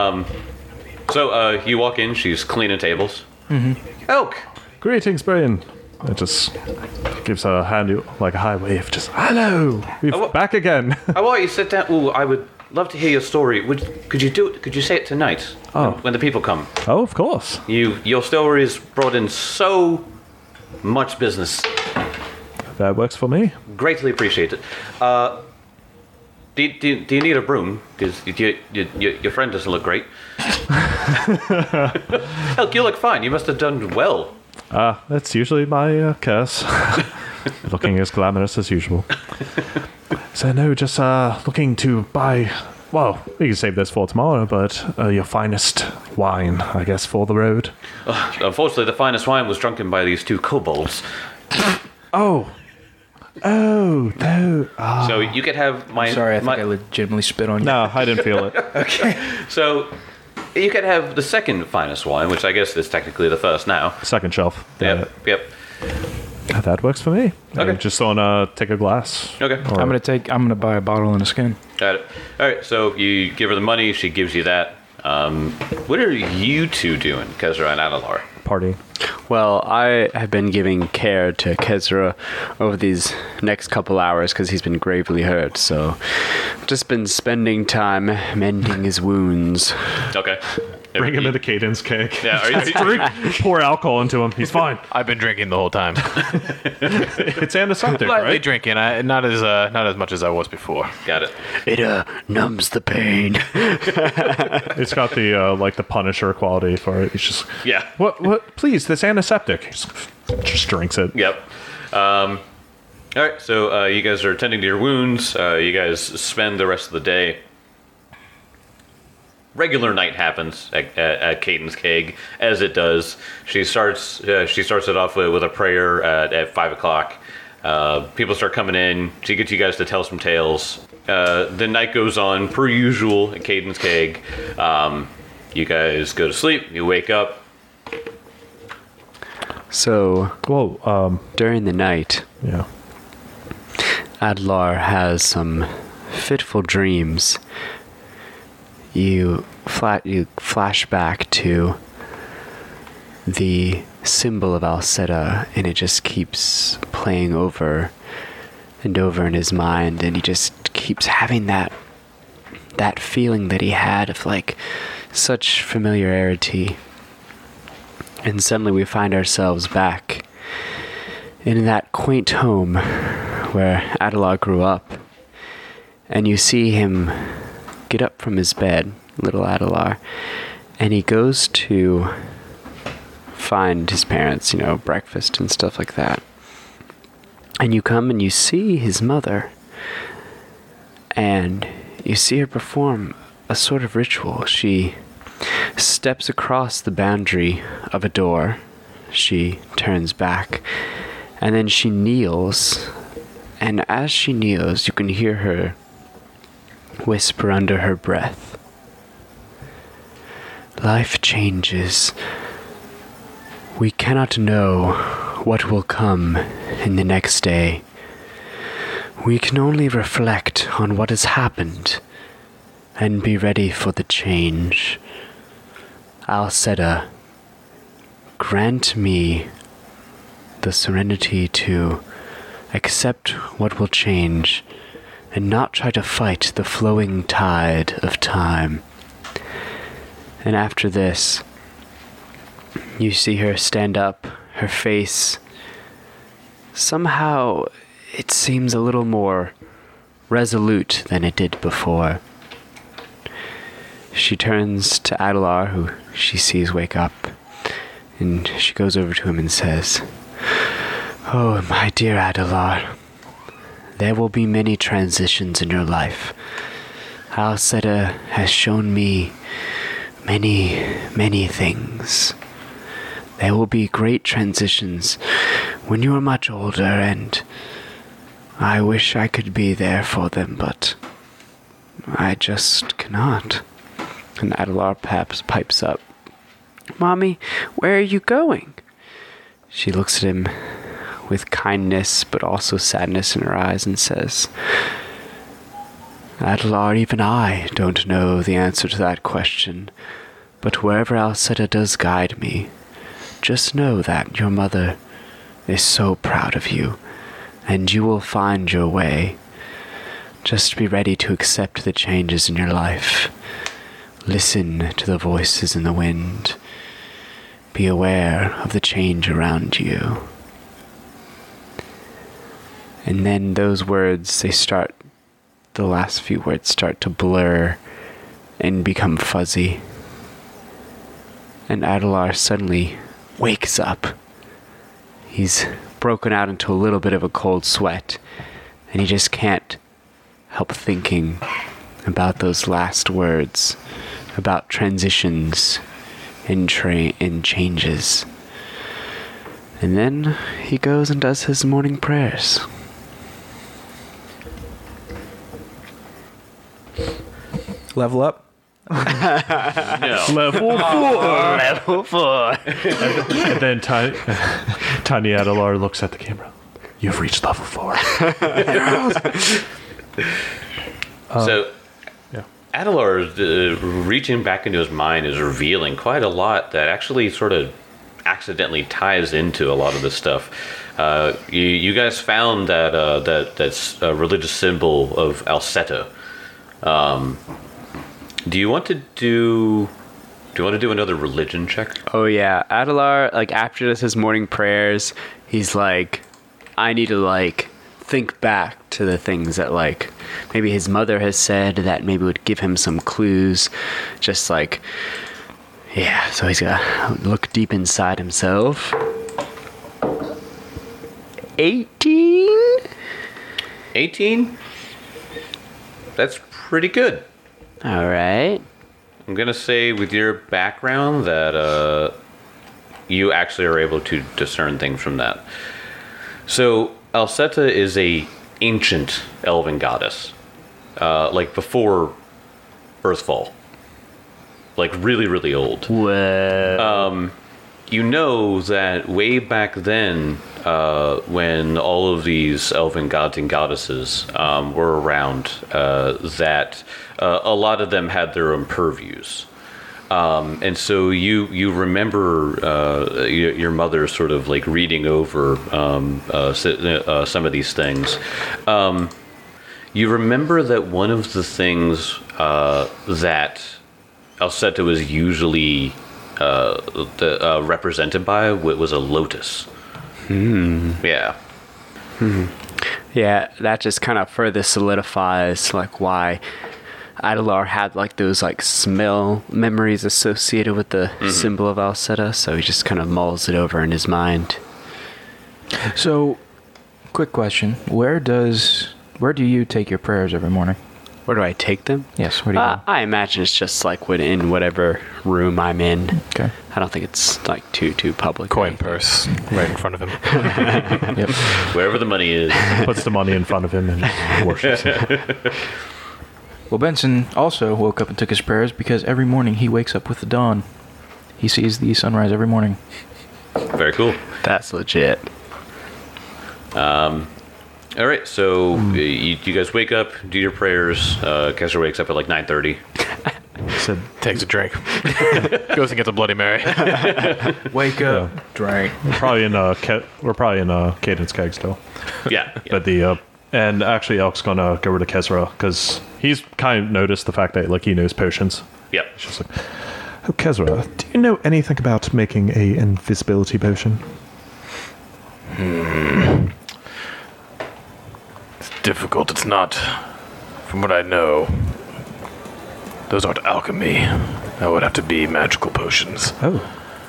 So you walk in. She's cleaning tables. Elk. Greetings, Brian. It just gives her a hand, like a high wave. Just hello, we're back again. I want you to sit down. Ooh, I would love to hear your story. Could you do it? Could you say it tonight? Oh. When the people come. Oh, of course. Your story has brought in so much business. That works for me. Greatly appreciate it. Do you need a broom? Because your friend doesn't look great. Elk, you look fine. You must have done well. That's usually my curse. Looking as glamorous as usual. So no, just looking to buy. Well, we can save this for tomorrow, but your finest wine, I guess, for the road. Unfortunately, the finest wine was drunken by these two kobolds. Oh, no. So you could have my. Sorry, I think my, I legitimately spit on you. No, I didn't feel it. So you could have the second finest wine, which I guess is technically the first now. Second shelf. Yep. That works for me. Okay. Just want to take a glass. Okay. Or- I'm gonna buy a bottle and a skin. Got it. All right. So you give her the money. She gives you that. What are you two doing, Kezra and Adalar? Party. Well, I have been giving care to Kezra over these next couple hours because he's been gravely hurt. So, just been spending time mending his wounds. Okay. Bring him into Caden's Cake. Yeah. Are you, Pour alcohol into him. He's fine. I've been drinking the whole time. It's antiseptic, Lightly right? drinking, not as much as I was before. got it. It numbs the pain. It's got the like the Punisher quality for it. It's just Yeah. what? Please, this antiseptic. Just drinks it. Yep. All right. So you guys are attending to your wounds. You guys spend the rest of the day. Regular night happens at Caden's Keg, as it does. She starts it off with a prayer at 5:00. People start coming in. She gets you guys to tell some tales. The night goes on per usual at Caden's Keg. You guys go to sleep. You wake up. So, Well, during the night, yeah. Adlar has some fitful dreams. You flash back to the symbol of Alceta, and it just keeps playing over and over in his mind, and he just keeps having that feeling that he had of like such familiarity. And suddenly we find ourselves back in that quaint home where Adalar grew up, and you see him get up from his bed, little Adalar, and he goes to find his parents, breakfast and stuff like that. And you come and you see his mother, and you see her perform a sort of ritual. She steps across the boundary of a door, she turns back, and then she kneels, and as she kneels, you can hear her whisper under her breath, "Life changes. We cannot know what will come in the next day. We can only reflect on what has happened and be ready for the change. Alceta, grant me the serenity to accept what will change and not try to fight the flowing tide of time. And after this, you see her stand up, her face, somehow it seems a little more resolute than it did before. She turns to Adelar, who she sees wake up, and she goes over to him and says, "Oh, my dear Adelar, there will be many transitions in your life. Alceta has shown me many, many things. There will be great transitions when you are much older, and I wish I could be there for them, but I just cannot." And Adelar pipes up, "Mommy, where are you going?" She looks at him with kindness but also sadness in her eyes and says, "Adelar, even I don't know the answer to that question, but wherever Alceta does guide me, just know that your mother is so proud of you, and you will find your way. Just be ready to accept the changes in your life. Listen to the voices in the wind. Be aware of the change around you." And then those words, the last few words start to blur and become fuzzy. And Adelar suddenly wakes up. He's broken out into a little bit of a cold sweat, and he just can't help thinking about those last words, about transitions and changes. And then he goes and does his morning prayers. Level up. Level 4. And then Tiny Adelar looks at the camera. You've reached level 4. So, yeah. Adelar, reaching back into his mind, is revealing quite a lot that actually sort of accidentally ties into a lot of this stuff. You guys found that's a religious symbol of Alceta. Do you want to do another religion check? Oh yeah, Adelar, like after his morning prayers, he's like, I need to think back to the things that maybe his mother has said that maybe would give him some clues. Just so he's gotta look deep inside himself. 18? 18? That's pretty good. All right. I'm gonna say with your background that you actually are able to discern things from that. So Alceta is a ancient elven goddess, before Earthfall, really, really old. Whoa. You know that way back then, when all of these elven gods and goddesses were around, that a lot of them had their own purviews. And so you remember your mother sort of reading over some of these things. You remember that one of the things that Alceta was usually represented by was a lotus. Yeah. Yeah, that just kind of further solidifies why Adelar had those smell memories associated with the symbol of Alceta, so he just kind of mulls it over in his mind. So, quick question: Where do you take your prayers every morning? Where do I take them? Yes, where do you go? I imagine it's just in whatever room I'm in. Okay. I don't think it's too public. Coin purse right in front of him. Yep. Wherever the money is. Puts the money in front of him and worships him. Well, Benson also woke up and took his prayers because every morning he wakes up with the dawn. He sees the sunrise every morning. Very cool. That's legit. All right, so you guys wake up, do your prayers. Kessler wakes up at 9:30. said, Takes a drink. Goes and gets a Bloody Mary. Wake up, drink. we're probably in Cadence Keg still. Yeah. But and actually Elk's gonna go over to Kezra because he's kind of noticed the fact that like he knows potions. Yep. It's just like, oh, Kezra, do you know anything about making a invisibility potion? It's difficult. It's not. From what I know, those aren't alchemy. That would have to be magical potions. Oh,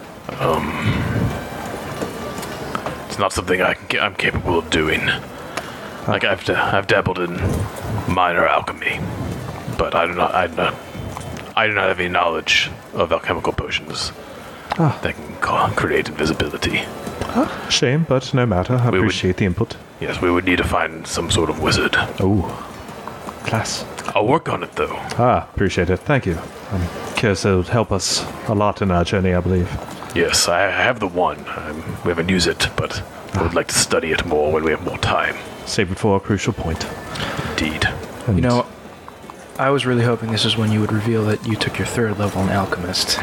It's not something I'm capable of doing. Like I've dabbled in minor alchemy, but I do not have any knowledge of alchemical potions that can create invisibility. shame, but no matter. I would- appreciate the input. Yes, we would need to find some sort of wizard. Oh, class. I'll work on it though. Appreciate it. Thank you. Cares it would help us a lot in our journey, I believe. Yes, I have the one. We haven't used it, but I would like to study it more when we have more time. Save it for a crucial point. Indeed. And You know, I was really hoping this is when you would reveal that you took your 3rd level in Alchemist.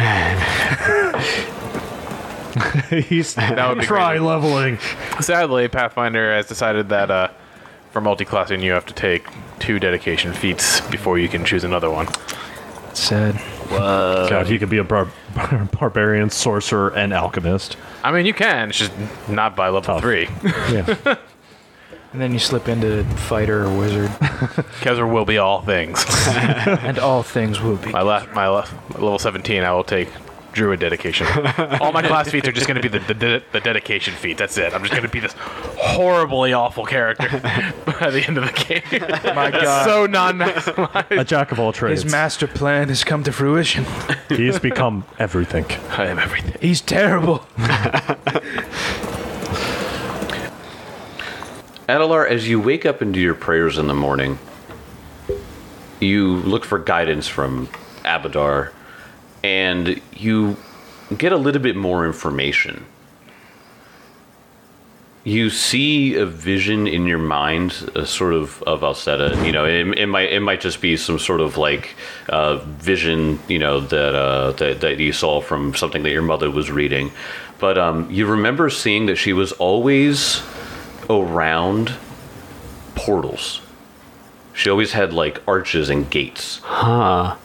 he's That would be try great. leveling. Sadly, Pathfinder has decided that for multi-classing, you have to take 2 dedication feats before you can choose another one. Said. God, he could be a barbarian, sorcerer, and alchemist. I mean, you can. It's just not by level Tough. 3. Yeah. And then you slip into fighter or wizard. Kezra will be all things. And all things will be. My level 17, I will take Druid dedication. All my class feats are just going to be the dedication feat. That's it. I'm just going to be this horribly awful character by the end of the game. My God. So non-maximized. A jack of all trades. His master plan has come to fruition. He's become everything. I am everything. He's terrible. Adelar, as you wake up and do your prayers in the morning, you look for guidance from Abadar, and you get a little bit more information. You see a vision in your mind, a sort of Alceta. You know, it might just be some sort of like vision, you know, that you saw from something that your mother was reading. But you remember seeing that she was always around portals. She always had like arches and gates. Huh.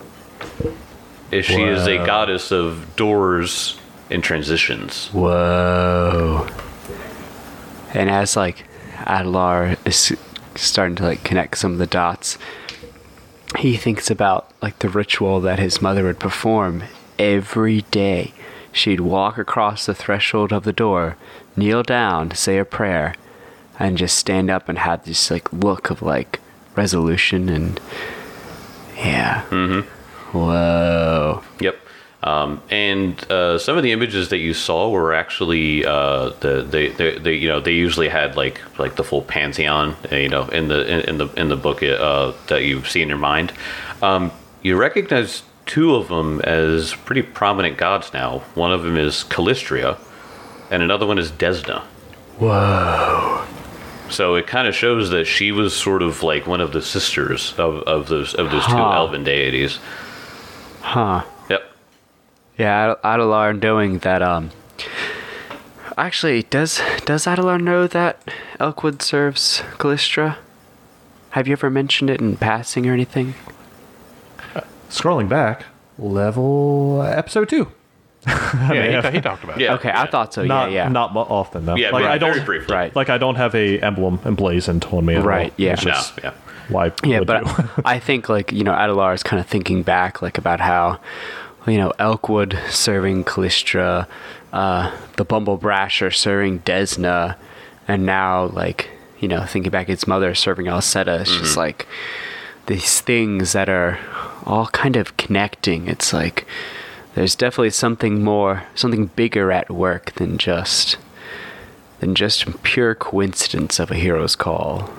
She is a goddess of doors and transitions. Whoa. And as like Adelar is starting to like connect some of the dots, he thinks about like the ritual that his mother would perform every day. She'd walk across the threshold of the door, kneel down, say a prayer, and just stand up and have this like look of like resolution and yeah. Whoa. Yep. And some of the images that you saw were actually they usually had like the full pantheon, you know, in the book that you see in your mind. You recognize 2 of them as pretty prominent gods now. One of them is Callistria, and another one is Desna. Whoa. So it kind of shows that she was sort of like one of the sisters of those 2 elven deities. Huh. Yep. Yeah, Adelar knowing that, actually, does Adelar know that Elkwood serves Callistra? Have you ever mentioned it in passing or anything? Scrolling back, episode 2. Yeah, he talked about it. Yeah. Okay, I thought so, Not yeah. not often though. Yeah, like right, I don't very briefly. Right. like I don't have a emblem emblazoned on me. At Right, all. yeah. It's No, just, yeah. why? Yeah, would but you? I think, like, you know, Adelar is kind of thinking back, like, about how, you know, Elkwood serving Callistra, the Bumble Brasher serving Desna, and now, like, you know, thinking back its mother serving Alceta. It's just like these things that are all kind of connecting. It's like there's definitely something bigger at work than just pure coincidence of a hero's call.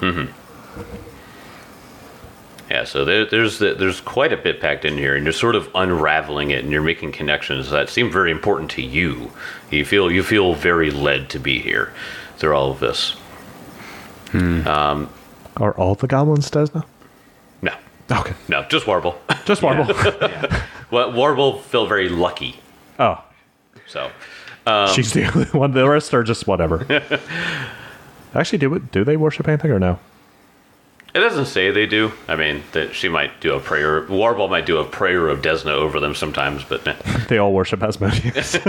Yeah, so there's quite a bit packed in here, and you're sort of unraveling it, and you're making connections that seem very important to you. You feel very led to be here through all of this. Are all the goblins Desna? No, Okay. No, just Warble. Just Warble. Well, Warble felt very lucky. Oh, So, she's the only one. The rest are just whatever. Actually, do they worship anything or no? it doesn't say they do. I mean, that she might do a prayer. Warble might do a prayer of Desna over them sometimes, but They all worship Asmodeus.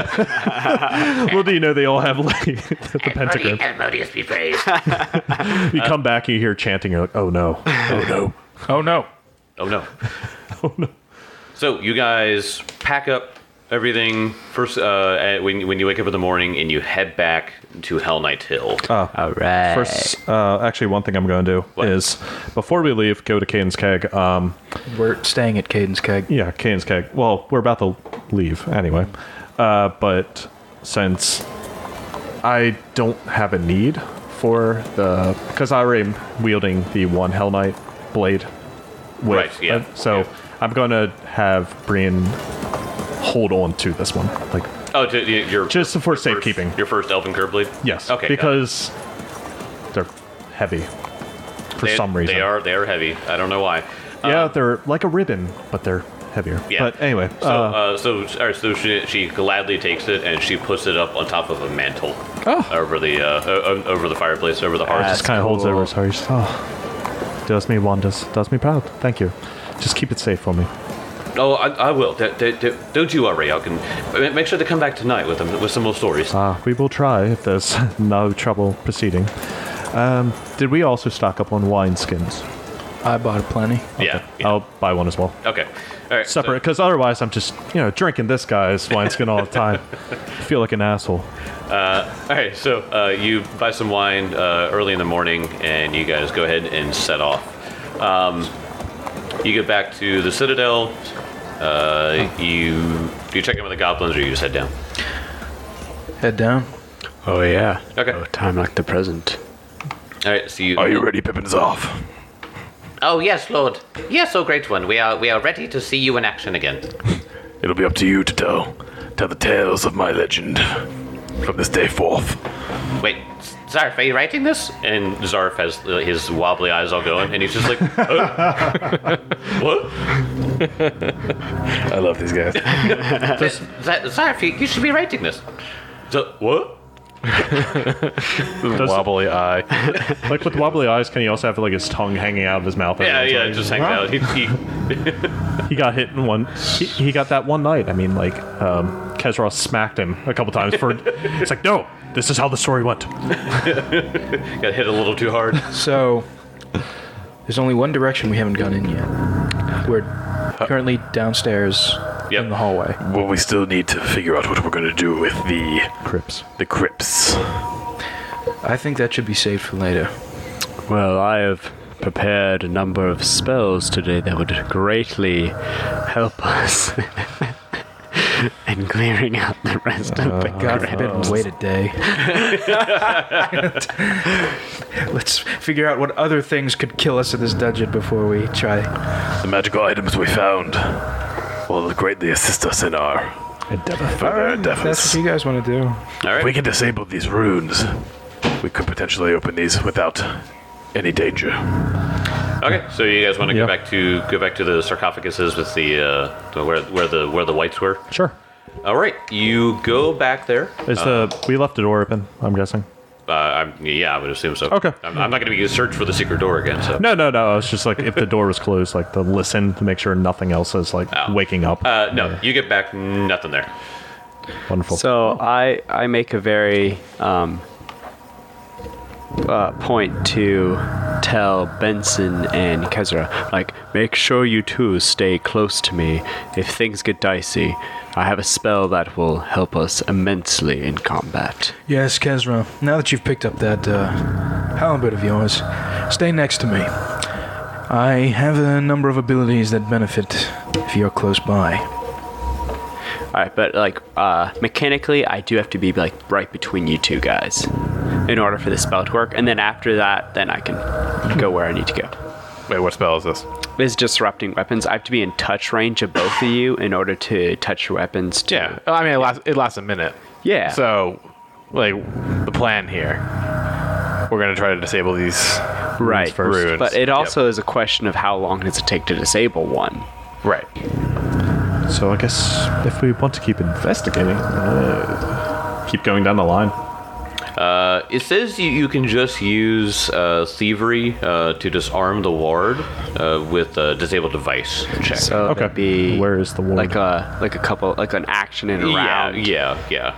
Well, do you know they all have like the pentagram? Asmodeus be praised. You come back, you hear chanting. You're like, oh no, oh no. Oh no. oh no. Oh no. So you guys pack up everything first when you wake up in the morning and you head back to Hell Knight Hill. All right. First, actually, one thing I'm going to do is before we leave, go to Caden's Keg. We're staying at Caden's Keg. Yeah, Caden's Keg. Well, we're about to leave anyway. But since I don't have a need for because I already am wielding the one Hell Knight blade. Right, yeah. So I'm going to have Brian hold on to this one. Like, Oh, your just for your first- safekeeping. Your first Elven Curve Blade? Yes. Okay. got it. Because they're heavy for some reason. They are heavy. I don't know why. Yeah, they're like a ribbon, but they're heavier. Yeah. But anyway, So, all right, so she gladly takes it and she puts it up on top of a mantle over the fireplace, over the hearth. just kind of holds it over his heart. Just, does me wonders. Does me proud. Thank you. Just keep it safe for me. Oh, I will. Don't you worry. I can make sure to come back tonight with some more stories. We will try if there's no trouble proceeding. Did we also stock up on wine skins? I bought plenty. Yeah. I'll buy one as well. Okay. All right. Separate, because otherwise I'm just, drinking this guy's wineskin all the time. I feel like an asshole. All right. So you buy some wine early in the morning, and you guys go ahead and set off. You get back to the Citadel. You check in with the goblins, or you just head down. Head down. Oh, yeah. Okay. Oh, time like the present. All right. So you. Are you ready, Pippin's off? Oh yes, Lord. Yes, oh great one. We are ready to see you in action again. It'll be up to you to tell the tales of my legend from this day forth. Wait, Zarf, are you writing this? And Zarf has his wobbly eyes all going, and he's just like, what? I love these guys. Zarf, you should be writing this. So, what? Wobbly eye. Like with wobbly eyes, can he also have like his tongue hanging out of his mouth? Yeah, every yeah, once just in a hang while? out. He got hit in one. He got that one night. I mean, like, Kezra smacked him a couple times for. It's like, no, this is how the story went. Got hit a little too hard. So, there's only one direction we haven't gone in yet. We're currently downstairs Yep. in the hallway. Well, we still need to figure out what we're going to do with the Crips. crypts. I think that should be saved for later. Well, I have prepared a number of spells today that would greatly help us in clearing out the rest of the God forbid, wait a day. Let's figure out what other things could kill us in this dungeon before we try. The magical items we found will greatly assist us in our further That's endeavors. what you guys want to do. All If right. we can disable these runes, we could potentially open these without any danger. Okay, so you guys want to Yeah. go back to the sarcophaguses with where the whites were. Sure. All right, you go back there. We left the door open, I'm guessing. Yeah, I would assume so. Okay. I'm not going to be search for the secret door again. So. No. I was just like, if the door was closed, like to listen to make sure nothing else is like Oh. waking up. No, you get back, nothing there. Wonderful. So I make a very point to tell Benson and Kezra, like, make sure you two stay close to me. If things get dicey, I have a spell that will help us immensely in combat. Yes, Kezra, now that you've picked up that halberd of yours, stay next to me. I have a number of abilities that benefit if you're close by. Alright, but like mechanically I do have to be like right between you two guys in order for the spell to work, and then after that then I can go where I need to go. Wait, what spell is this? It's disrupting weapons. I have to be in touch range of both of you in order to touch your weapons. Yeah, I mean, it lasts a minute. Yeah. So, like, the plan here, we're going to try to disable these Right. first. Runes. But it also is a question of how long does it take to disable one. Right. So I guess if we want to keep investigating, keep going down the line. It says you can just use thievery to disarm the ward with a disabled device check. So Okay. that'd be Where is the ward? like an action in a round. Yeah.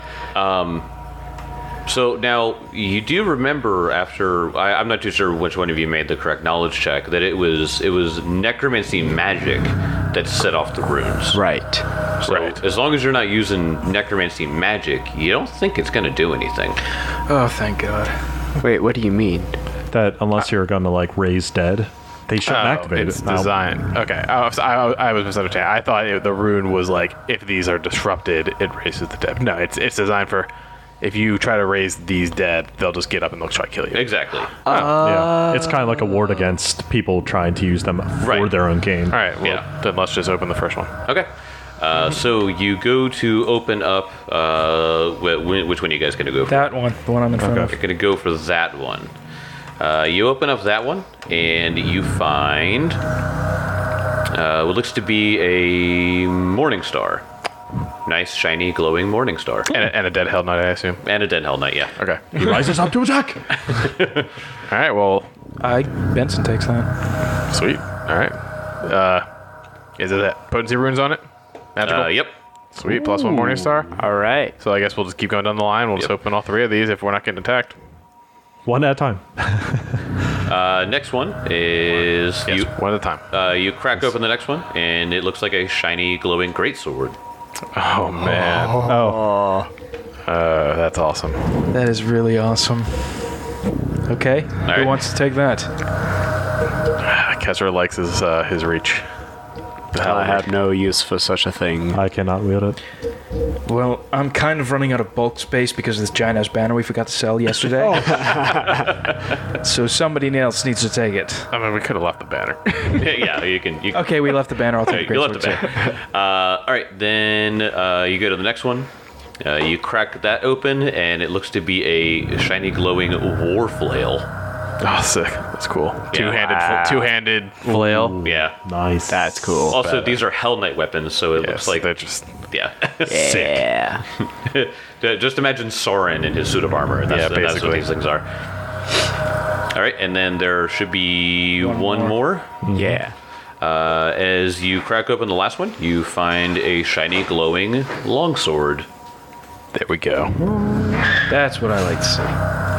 So now you do remember after I'm not too sure which one of you made the correct knowledge check that it was necromancy magic that set off the runes. Right. So as long as you're not using necromancy magic, you don't think it's going to do anything. Oh, thank God. Wait, what do you mean? That unless you're going to like raise dead, they shouldn't activate it's it. Now, designed. Okay, I was misunderstanding. I thought the rune was like if these are disrupted, it raises the dead. No, it's designed for if you try to raise these dead, they'll just get up and they'll try to kill you. Exactly. yeah, it's kind of like a ward against people trying to use them for Right. their own gain. All right, well Yeah. then let's just open the first one. Okay. So you go to open up. Which one are you guys going to go for? That one, the one I'm in front of. You're going to go for that one. You open up that one, and you find what looks to be a morning star. Nice, shiny, glowing morning star. And a dead hell knight, I assume. And a dead hell knight, yeah. Okay. He rises up to attack. All right. Well, Benson takes that. sweet. All right. Is it that potency runes on it? Magical. Yep. Sweet. Plus one morning star. All right. So I guess we'll just keep going down the line. We'll just open all three of these if we're not getting attacked. One at a time. Next one is Yes, one at a time. you crack open the next one, and it looks like a shiny, glowing greatsword. Oh man. Oh, That's awesome. That is really awesome. Okay, who right. wants to take that? Kesser likes his reach. I have no use for such a thing. I cannot wield it. Well, I'm kind of running out of bulk space because of this giant ass banner we forgot to sell yesterday. So somebody else needs to take it. I mean, we could have left the banner. Yeah, you can. Okay, we left the banner. I'll take the You left the greatsword, banner. All right, then you go to the next one. You crack that open, and it looks to be a shiny, glowing war flail. Oh, sick. That's cool. Yeah. Two-handed flail. Yeah. Nice. That's cool. Also, these are Hell Knight weapons, so it Yes, looks like they're just yeah. Yeah. Just imagine Soren in his suit of armor. That's, Yeah, that's what basically. these things are. All right, and then there should be one more. Yeah. As you crack open the last one, you find a shiny, glowing longsword. there we go. That's what I like to see.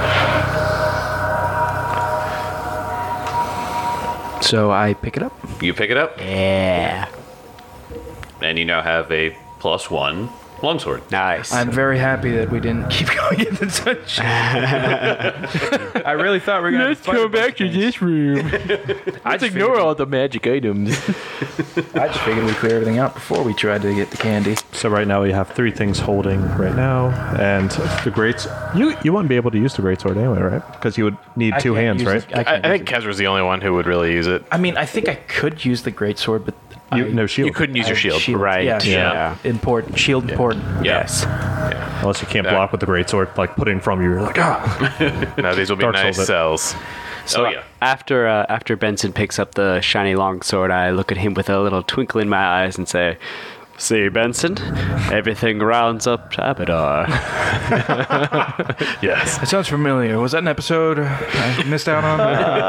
So I pick it up. You pick it up, Yeah. and you now have a +1 longsword. Nice. I'm very happy that we didn't keep going in the dungeon. I really thought we were going to go back to this room. Let's ignore all the magic items. I just figured we'd clear everything out before we tried to get the candy. So right now we have three things holding right now, and the greats. You wouldn't be able to use the greatsword anyway, right? Because you would need two hands, right? I think Kezra's the only one who would really use it. I mean, I think I could use the greatsword, but No shield. You couldn't use your shield. Right. Yeah, Yeah. important. Shield important. Yes. Unless you can't block with the greatsword, like put it in front of you. You're like, No, these will be Dark nice Souls it. cells. So Oh, yeah. after Benson picks up the shiny longsword, I look at him with a little twinkle in my eyes and say, "See, Benson, everything rounds up to Abadar." Yes. That sounds familiar. Was that an episode I missed out on?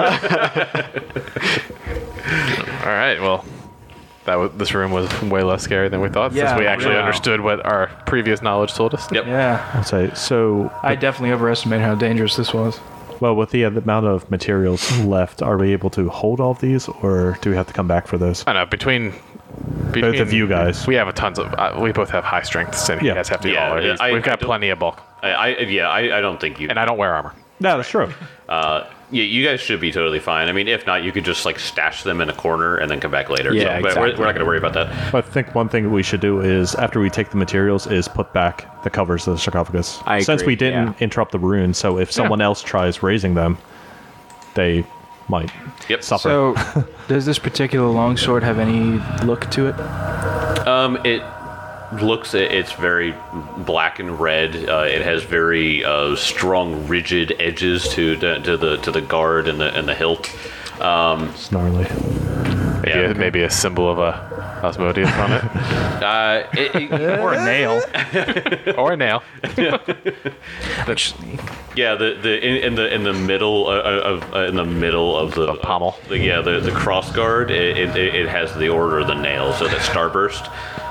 All right. Well, this room was way less scary than we thought, Yeah, since we actually wow. understood what our previous knowledge told us. Yep. Yeah. I'll say so. I definitely overestimated how dangerous this was. Well, with the amount of materials left, are we able to hold all of these, or do we have to come back for those? I don't know. Between Both of you guys. we have a tons of. We both have high strength, and Yeah. you guys have to do Yeah, all of these. I We've got don't- plenty of bulk, I don't think you. and I don't wear armor. No, that's true. Yeah, you guys should be totally fine. I mean, if not, you could just like stash them in a corner and then come back later. Yeah, But we're exactly. not going to worry about that. But I think one thing we should do is, after we take the materials, is put back the covers of the sarcophagus. I Since agree, we didn't yeah. interrupt the runes, so if someone else tries raising them, they might Yep. suffer. So, does this particular longsword have any look to it? It looks, it's very black and red. It has very strong, rigid edges to the guard and the hilt. Snarly. Maybe a symbol of a Osmodeus on it. Or a nail. Or a nail. Yeah, in the middle of the pommel. The cross guard. It has the order of the nail, so that starburst.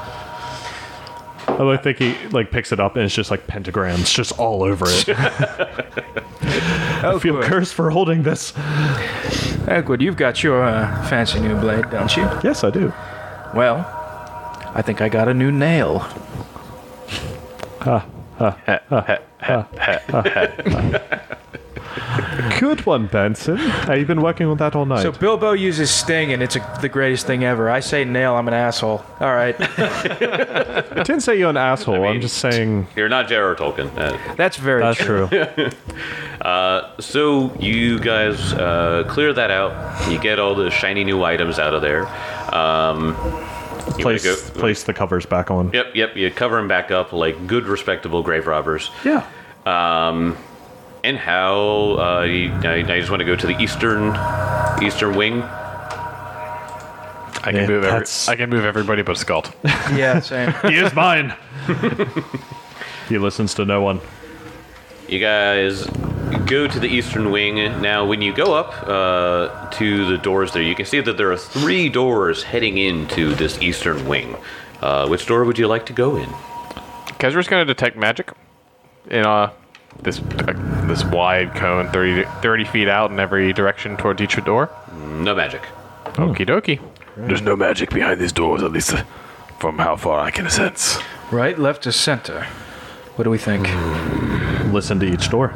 I think he picks it up and it's just like pentagrams just all over it. I feel cursed for holding this. Edward, you've got your fancy new blade, don't you? Yes, I do. Well, I think I got a new nail. Good one, Benson. Have you been working with that all night? So Bilbo uses sting, and it's the greatest thing ever. I say nail, I'm an asshole. All right. I didn't say you're an asshole. I'm just saying... You're not J.R.R. Tolkien. That's very true. So you guys clear that out. You get all the shiny new items out of there. Place the covers back on. Yep. You cover them back up like good, respectable grave robbers. Yeah. And how you just want to go to the eastern wing. I can move everybody but Scald. Yeah, same. He is mine. He listens to no one. You guys go to the eastern wing. Now, when you go up to the doors there, you can see that there are 3 doors heading into this eastern wing. Which door would you like to go in? Kezra's going to detect magic in this wide cone, 30 feet out in every direction toward each door. No magic. Okie dokie. There's no magic behind these doors, at least from how far I can sense. Right, left to center. What do we think? Listen to each door.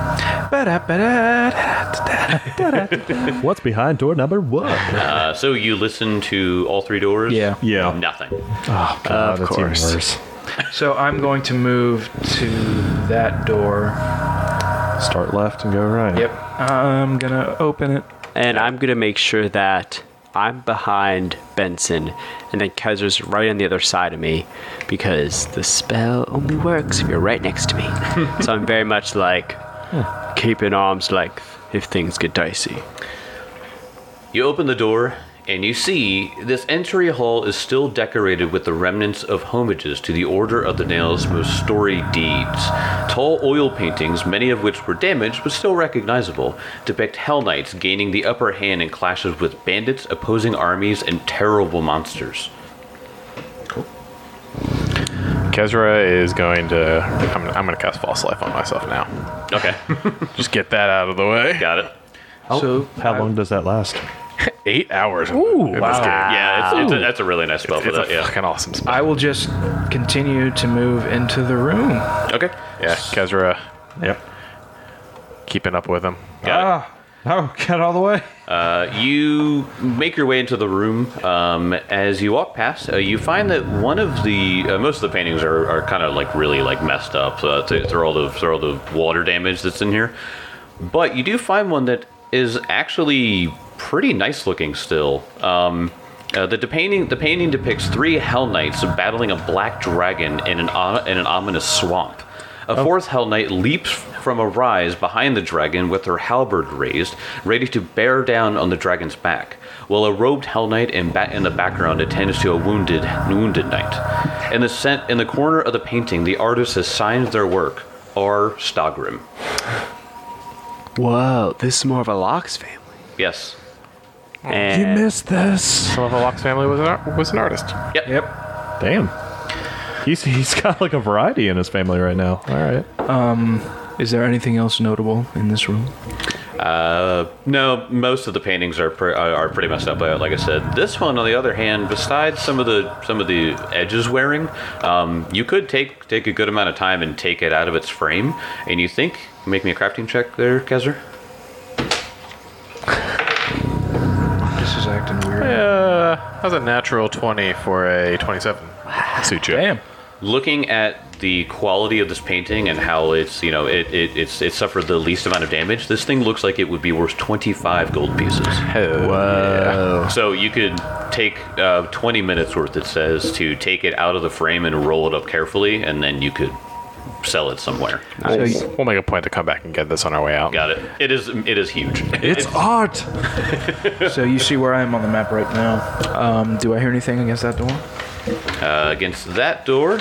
What's behind door number 1? So you listen to all 3 doors? Yeah. Nothing. Oh, God, Of that's even course. worse. So I'm going to move to that door. Start left and go right. Yep. I'm going to open it. And I'm going to make sure that I'm behind Benson, and then Kezra's right on the other side of me, because the spell only works if you're right next to me. So I'm very much like, keeping arm's length if things get dicey. You open the door, and you see this entry hall is still decorated with the remnants of homages to the Order of the Nail's most storied deeds. Tall oil paintings, many of which were damaged but still recognizable, depict Hell Knights gaining the upper hand in clashes with bandits, opposing armies, and terrible monsters. Kezra is going to... I'm going to cast False Life on myself now. Okay. Just get that out of the way. Got it. So How long does that last? 8 hours in this game. Yeah, that's a really nice spell for It's that, a yeah. fucking awesome spell. I will just continue to move into the room. Okay. Yeah, Kezra Yep. keeping up with him. Got Oh, get out of the way. it. You make your way into the room. As you walk past, you find that one of the most of the paintings are kind of like really like messed up through all the water damage that's in here. But you do find one that is actually pretty nice looking still. The painting depicts 3 Hell Knights battling a black dragon in an ominous swamp. A 4th Hell Knight leaps from a rise behind the dragon with her halberd raised, ready to bear down on the dragon's back, while a robed Hell Knight in the background attends to a wounded knight. In the corner of the painting, the artist has signed their work, R. Stagrim. Whoa, this is more of a Lox family. Yes. And You missed this. Some of the Locke's family was an artist. Yep. Damn. He's got like a variety in his family right now. All right. Is there anything else notable in this room? No, most of the paintings are pretty messed up. Like I said, this one, on the other hand, besides some of the edges wearing, you could take a good amount of time and take it out of its frame. And you think, make me a crafting check there, Kezra. This is acting weird. How's a natural 20 for a 27? Suit you. Damn. looking at the quality of this painting and how it's it suffered the least amount of damage, this thing looks like it would be worth 25 gold pieces. So you could take 20 minutes worth, it says, to take it out of the frame and roll it up carefully, and then you could sell it somewhere. We'll make a point to come back and get this on our way out. Got it. It is huge. It's art. So you see where I am on the map right now. Do I hear anything against that door? Against that door.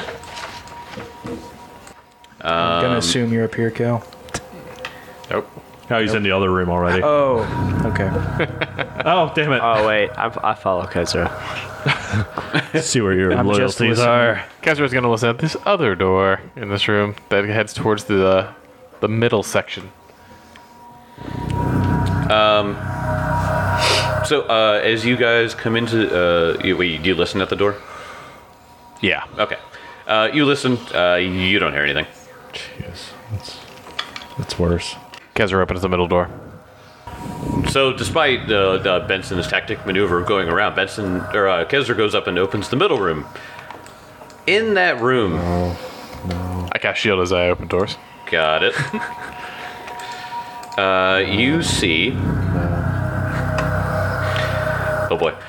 I'm gonna assume you're up here, Cal. Nope. Oh, he's in the other room already. Oh, okay. Oh, damn it. Oh wait, I follow Kezra. See where your I'm just loyalties listening. are. Kezra's gonna listen at this other door in this room that heads towards the middle section. So as you guys come into, you listen at the door. Yeah. Okay. You listen. You don't hear anything. Jeez, that's worse. Kezra opens the middle door. So, despite Benson's tactic maneuver of going around, Kezra goes up and opens the middle room. In that room, I cast shield as I open doors. got it. You see. Oh boy.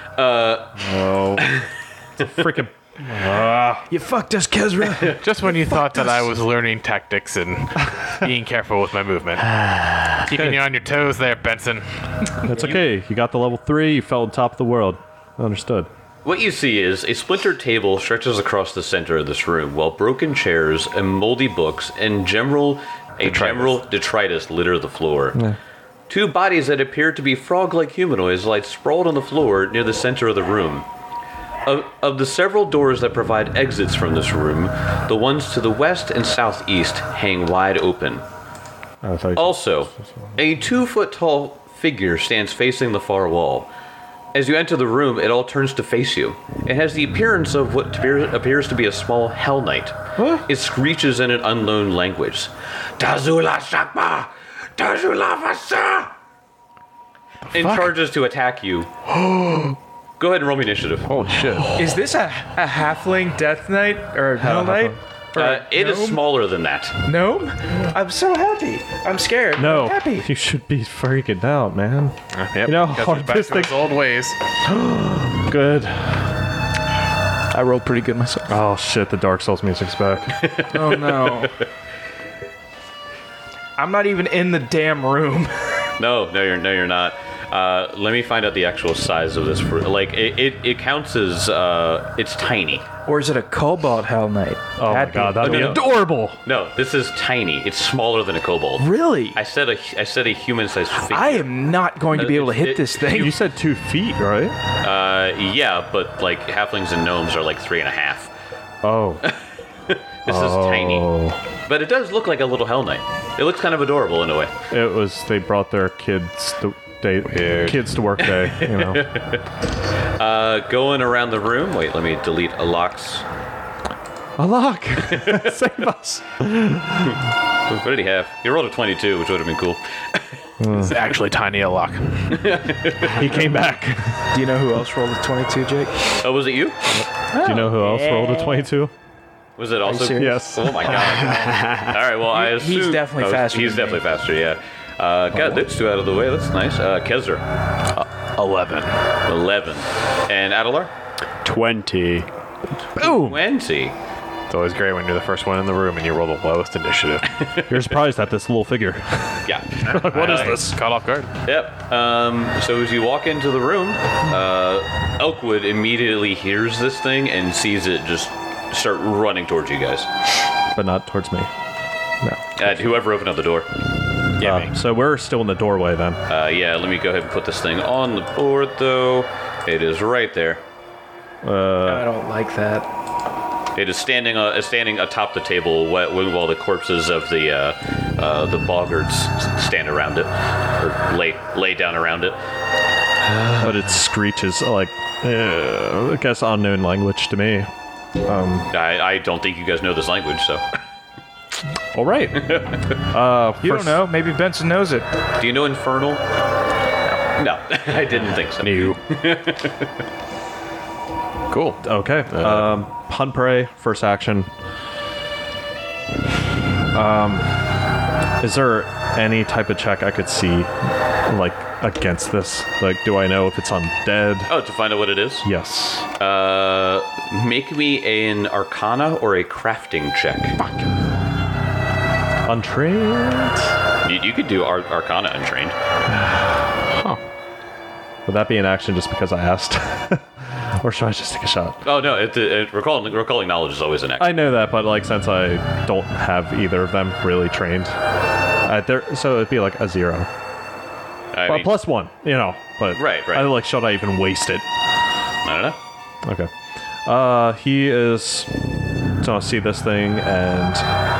Freaking. You fucked us, Kezra. Just when you thought that I was learning tactics and being careful with my movement. Keeping you on your toes there, Benson. That's okay. You got the level 3. You fell on top of the world. Understood. What you see is a splintered table stretches across the center of this room, while broken chairs and moldy books and general detritus litter the floor. Yeah. Two bodies that appear to be frog-like humanoids lie sprawled on the floor near the center of the room. Of the several doors that provide exits from this room, the ones to the west and southeast hang wide open. Also, a 2-foot-tall figure stands facing the far wall. As you enter the room, it all turns to face you. It has the appearance of what appears to be a small Hell Knight. It screeches in an unknown language. Tazula Shakma! Tazula Vasa! And charges to attack you. Go ahead and roll me initiative. Holy shit. Is this a halfling death knight or hell knight? It is smaller than that. Gnome? I'm so happy. I'm scared. No, I'm happy. you should be freaking out, man. Yep. You know how hard back this to his thing. old ways. Good. I rolled pretty good myself. Oh shit! The Dark Souls music's back. Oh no. I'm not even in the damn room. No, you're not. Let me find out the actual size of this. It counts as it's tiny. Or is it a cobalt hell knight? Oh my god, that'd be no. adorable. No, this is tiny. It's smaller than a kobold. Really? I said a human-sized figure. I am not going to be able to hit this thing. You said 2 feet, right? Yeah, but like halflings and gnomes are like 3.5. Oh. This is tiny, but it does look like a little Hell Knight. It looks kind of adorable in a way. It was. They brought their kids to work day. You know. Going around the room. Wait, let me delete Alok's. Alok, save us. What did he have? He rolled a 22, which would have been cool. It's actually tiny a lock. He came back. Do you know who else rolled a 22, Jake? Oh, was it you? Do you know who else rolled a 22? Was it also? serious? Yes. Oh my god! All right, well I assume He's definitely faster He's than me. definitely faster. Yeah. Got those two out of the way. That's nice. Kezra, 11. 11, and Adelar, 20. Boom. 20. It's always great when you're the first one in the room and you roll the lowest initiative. You're surprised at this little figure. Yeah. What is this? Caught off guard. Yep. So as you walk into the room, Elkwood immediately hears this thing and sees it just start running towards you guys. But not towards me. No. Whoever opened up the door. Yeah, me. So we're still in the doorway then. Yeah, let me go ahead and put this thing on the board, though. It is right there. I don't like that. It is standing atop the table while the corpses of the boggards stand around it, or lay down around it. But it screeches like, I guess, unknown language to me. I don't think you guys know this language, so. All right. You don't know. Maybe Benson knows it. Do you know Infernal? No, I didn't think so. New. Cool. Okay. Hunt prey, first action. Is there any type of check I could see, like, against this? Like, do I know if it's undead? Oh, to find out what it is? Yes. Make me an Arcana or a crafting check. Untrained? You could do Arcana untrained. Would that be an action just because I asked? Or should I just take a shot? Oh no, recalling knowledge is always an action. I know that, but like since I don't have either of them really trained, so it'd be like a 0. I Well, mean, plus 1, you know. But Right. should I even waste it? I don't know. Okay. He is gonna see this thing and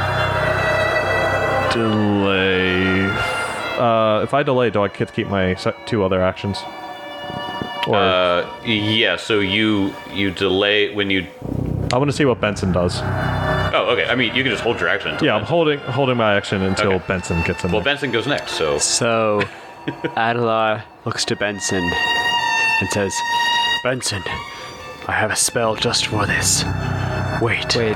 delay. If I delay, do I get to keep my 2 other actions? Or Yeah. So you delay when you. I want to see what Benson does. Oh, okay. I mean, you can just hold your action. Until Yeah, I'm Benson. holding my action until Okay. Benson gets in. Well, there. Benson goes next. So So, Adelar looks to Benson and says, Benson, I have a spell just for this. Wait. Wait.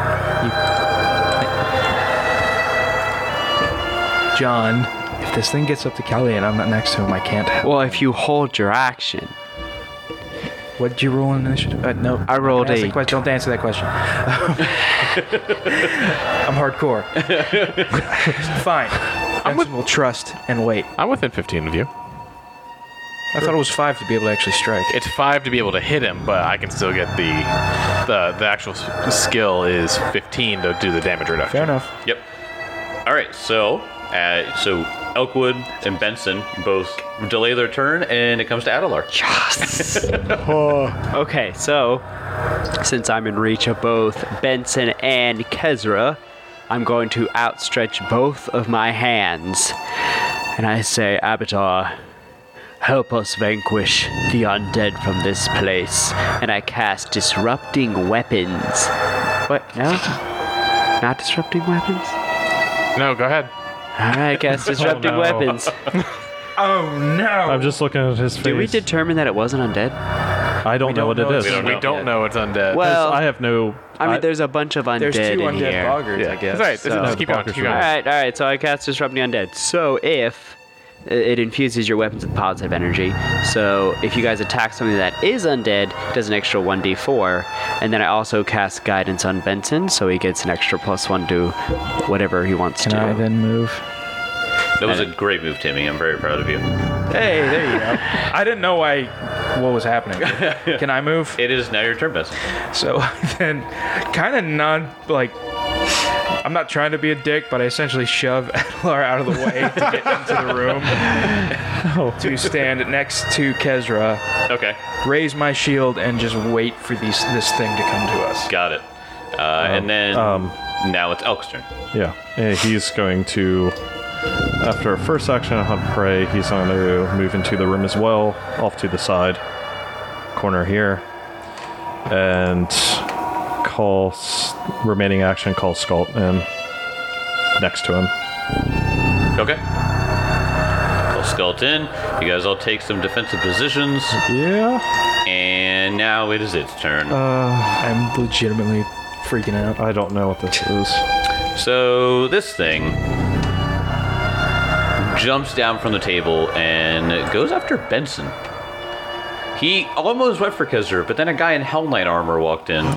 John, if this thing gets up to Kelly and I'm not next to him, I can't help. Well, if you hold your action, What did you roll in initiative? No, I rolled don't ask the 8. question- Don't answer that question. I'm hardcore. Fine. Benson will trust and wait. I'm within 15 of you. I thought it was 5 to be able to actually strike. It's 5 to be able to hit him, but I can still get the actual skill is 15 to do the damage reduction. Fair enough. Yep. All right. So Elkwood and Benson both delay their turn, and it comes to Adelar. okay, so since I'm in reach of both Benson and Kezra, I'm going to outstretch both of my hands. And I say, Abatar, help us vanquish the undead from this place. And I cast Disrupting Weapons. What? No? Not Disrupting Weapons? No, go ahead. Alright, cast Disrupting no. Weapons. Oh no! I'm just looking at his face. Did we determine that it wasn't undead? I don't know what it is. We We don't know it's undead. Well, I have no. I mean, there's a bunch of undead There's 2 in undead here. boggers, I guess. It's alright. So- Just keep going. Bonkers Keep going. Alright, so I cast Disrupting Undead. So if it infuses your weapons with positive energy, so if you guys attack something that is undead, it does an extra 1d4, and then I also cast Guidance on Benson, so he gets an extra +1 to whatever he wants Can to. I then move? That was a great move, Timmy. I'm very proud of you. Hey, there you go. I didn't know what was happening. Can I move? It is now your turn, Benson. So then, kind of I'm not trying to be a dick, but I essentially shove Adelar out of the way to get into the room to stand next to Kezra, Okay. raise my shield, and just wait for this thing to come to us. Got it. And then now it's Elk's turn. Yeah, he's going to. After a first action on Hunt Prey, he's going to move into the room as well, off to the side corner here, and remaining action, call Scald in next to him. Okay. Well, skeleton. You guys all take some defensive positions, Yeah. and now it is its turn. I'm legitimately freaking out. I don't know what this is. So this thing jumps down from the table and goes after Benson. He almost went for Kezra, but then a guy in Hell Knight armor walked in.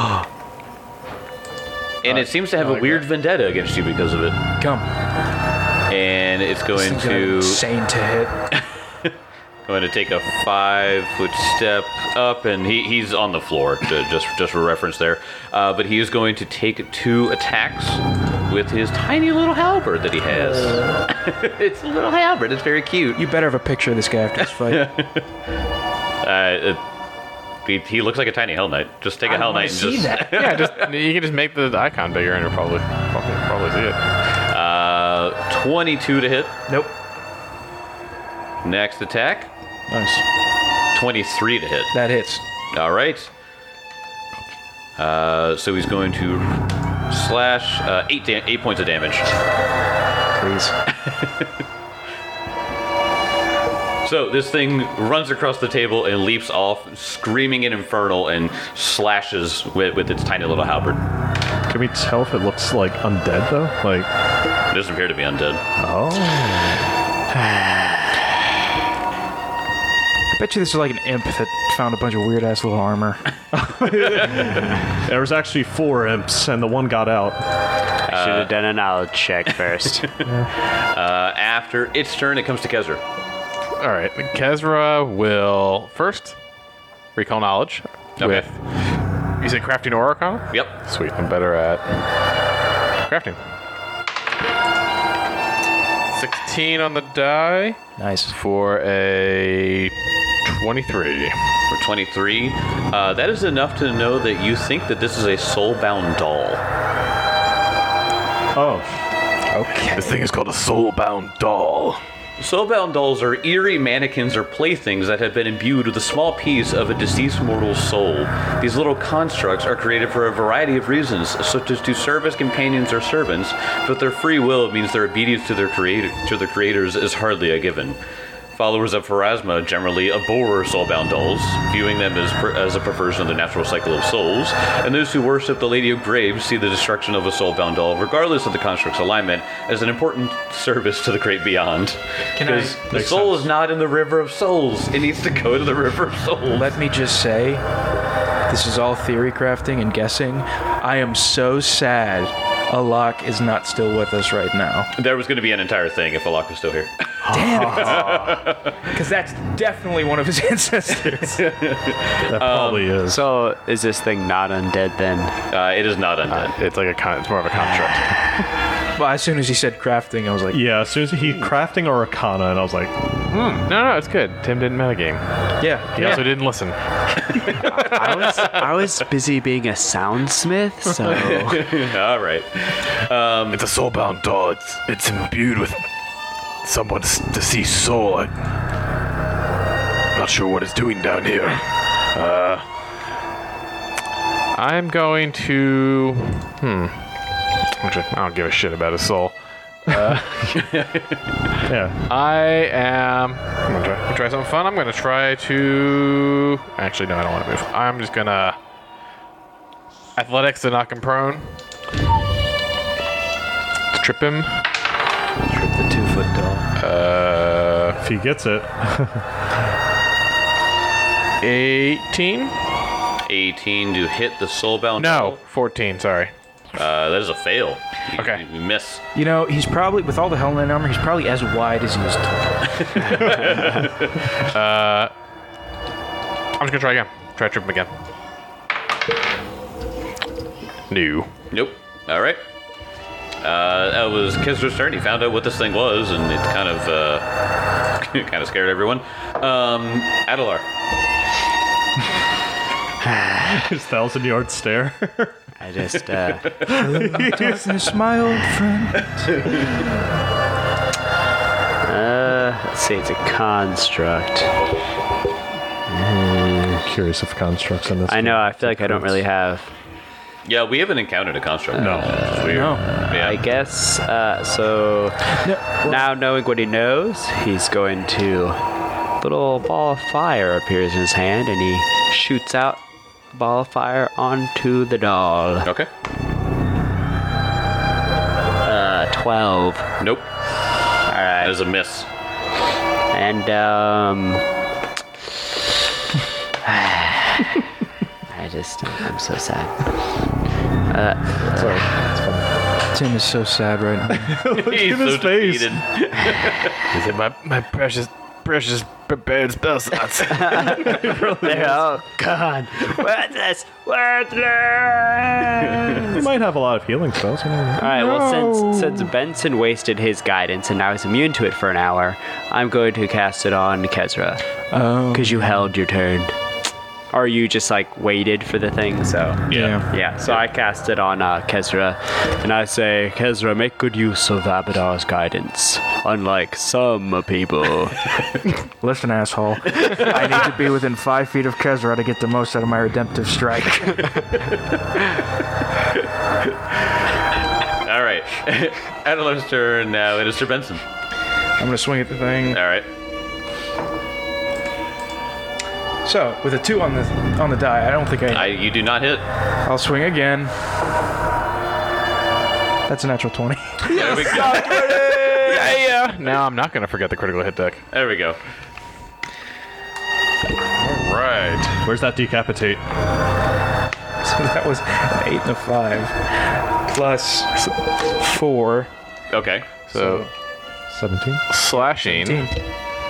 And it seems to have a weird vendetta against you because of it. Come. And it's going This thing's gonna be to insane to hit. going to take a 5-foot step up, and he's on the floor, just for reference there. But he is going to take 2 attacks with his tiny little halberd that he has. It's a little halberd. It's very cute. You better have a picture of this guy after this fight. He looks like a tiny Hell Knight. Just take a Hell Knight and see just that. Yeah, you can just make the icon bigger and you'll probably see it. 22 to hit. Nope. Next attack, Nice. 23 to hit. That hits. All right. So he's going to slash 8 points of damage. Please. So this thing runs across the table and leaps off, screaming in infernal, and slashes with its tiny little halberd. Can we tell if it looks like undead though? Like, It doesn't appear to be undead. oh, I bet you this is like an imp that found a bunch of weird ass little armor. there was actually 4 imps, and the one got out. I should have done a knowledge check first. After its turn, it comes to Kezra. All right, Kezra will first recall knowledge Okay. with. You said crafting or arcana? Yep. Sweet, I'm better at crafting. 16 on the die Nice. for a 23. For 23, that is enough to know that you think that this is a soul-bound doll. Oh, Okay. This thing is called a soul-bound doll. Soulbound dolls are eerie mannequins or playthings that have been imbued with a small piece of a deceased mortal's soul. These little constructs are created for a variety of reasons, such as to serve as companions or servants, but their free will means their obedience to their creators is hardly a given. Followers of Pharasma generally abhor soulbound dolls, viewing them as a perversion of the natural cycle of souls, and those who worship the Lady of Graves see the destruction of a soulbound doll, regardless of the construct's alignment, as an important service to the great beyond. Because the Makes soul sense. is not in the River of Souls. It needs to go to the River of Souls. Let me just say, this is all theory crafting and guessing. I am so sad Alok is not still with us right now. There was going to be an entire thing if Alok was still here. Because that's definitely one of his ancestors. that probably is. So is this thing not undead then? It is not undead. It's like it's more of a construct. Well, as soon as he said crafting, I was like, Yeah, as soon as he crafting or arcana, and I was like, No, it's good. Tim didn't metagame. yeah. He also didn't listen. I was busy being a soundsmith, so All right. It's a soul-bound doll. It's imbued with someone's deceased soul. I'm not sure what it's doing down here. I'm going to. Actually, I don't give a shit about his soul. yeah. I'm gonna try something fun. I'm gonna try to. Actually, no, I don't want to move. I'm just gonna athletics to knock him prone. To trip him. trip the 2-foot doll. If he gets it, 18. 18 to hit the soulbound No, doll. 14. Sorry. That is a fail. Okay. You miss. You know, he's probably, with all the Hell Knight armor, he's probably as wide as he is tall. I'm just gonna try again. Try to trip him again. No. Nope. All right. That was Kezra's turn. He found out what this thing was, and it kind of kind of scared everyone. Adelar. his 1,000-yard stare. I just Darkness, my old friend. let's see, it's a construct. Curious if constructs in this. I know. I feel like I don't really have. Yeah, we haven't encountered a construct. No. Which is weird. No. Yeah. I guess. So now knowing what he knows, he's going to. Little ball of fire appears in his hand, and he shoots out a ball of fire onto the doll. Okay. 12. Nope. All That right. is a miss. And I'm so sad. Sorry. It's funny. Tim is so sad right now. He's at his so face. defeated. He said, my precious prepared spell slots. Oh God! Worthless! Worthless! He might have a lot of healing spells. You know. All right. Well, since Benson wasted his guidance and now he's immune to it for an hour, I'm going to cast it on Kezra Oh. because you held your turn. Or you just like waited for the thing, so Yeah. So I cast it on Kezra, and I say, Kezra, make good use of Abadar's guidance, unlike some people. Listen, asshole. I need to be within 5 feet of Kezra to get the most out of my redemptive strike. All right. Adelar's turn now. It is Sir Benson. I'm gonna swing at the thing. All right. So with a 2 on the die, I don't think You do not hit. I'll swing again. That's a natural 20. There we go. Yeah. Now I'm not gonna forget the critical hit deck. There we go. All right. Where's that decapitate? So that was an 8 and a 5 plus 4. Okay. So 17. slashing. 17.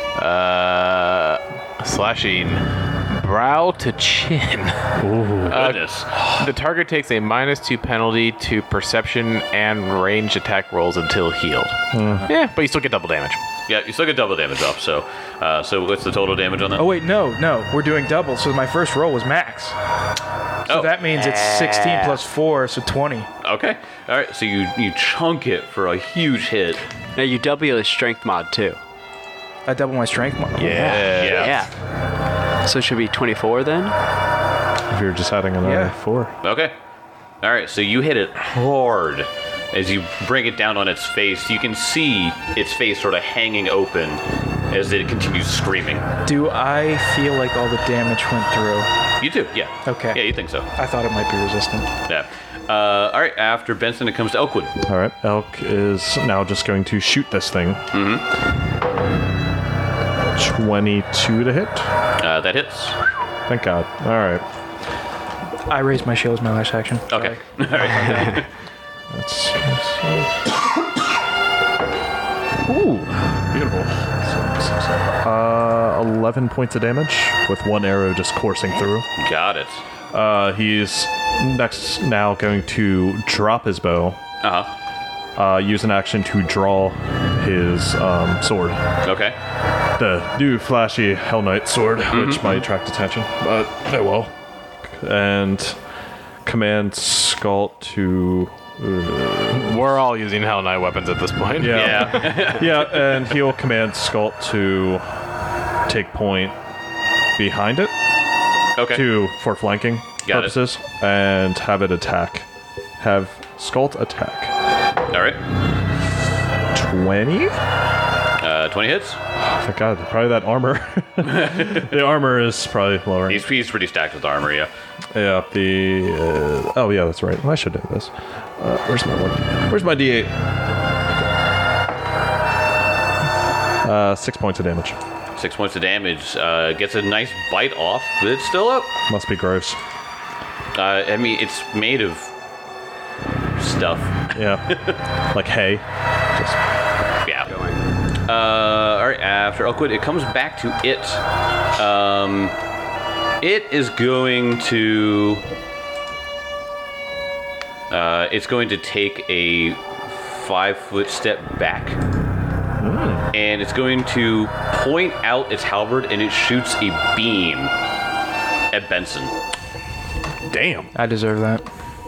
Slashing brow to chin. Goodness. The target takes a -2 penalty to perception and ranged attack rolls until healed. Yeah, but you still get double damage. Yeah, you still get double damage off. So, so what's the total damage on that? Oh wait, no, we're doing double. So my first roll was max. So Oh. that means it's 16 plus 4, so 20. Okay. All right. So you chunk it for a huge hit. Now you double your strength mod too. I double my strength. Yeah. Yeah. So it should be 24 then? If you're just adding another Yeah. 4. Okay. All right. So you hit it hard. As you bring it down on its face, you can see its face sort of hanging open as it continues screaming. Do I feel like all the damage went through? You do, yeah. Okay. Yeah, you think so. I thought it might be resistant. Yeah. All right. After Benson, it comes to Elkwood. All right. Elk is now just going to shoot this thing. 22 to hit. That hits. Thank God. All right. I raised my shield as my last action. Okay. Sorry. All right. That's ooh, beautiful. 11 points of damage with one arrow just coursing through. Got it. He's next now going to drop his bow, use an action to draw his sword. Okay. The new flashy Hell Knight sword, which might attract attention, but oh well. And command Scald to... We're all using Hell Knight weapons at this point. Yeah. Yeah, and he'll command Scald to take point behind it Okay. for flanking Got it. purposes, and have it attack. Have Scald attack. All right. 20? 20 hits. Thank God, probably that armor. The armor is probably lower. He's pretty stacked with armor, yeah. Yeah, oh yeah, that's right. I should do this. Where's my one? Where's my D8? 6 points of damage. 6 points of damage. Gets a nice bite off, but it's still up. Must be gross. I mean, it's made of stuff. Yeah, like hay. Just Yeah. All right. After Elkwood, it comes back to it. It is going to. It's going to take a 5-foot step back, and it's going to point out its halberd, and it shoots a beam at Benson. damn. I deserve that.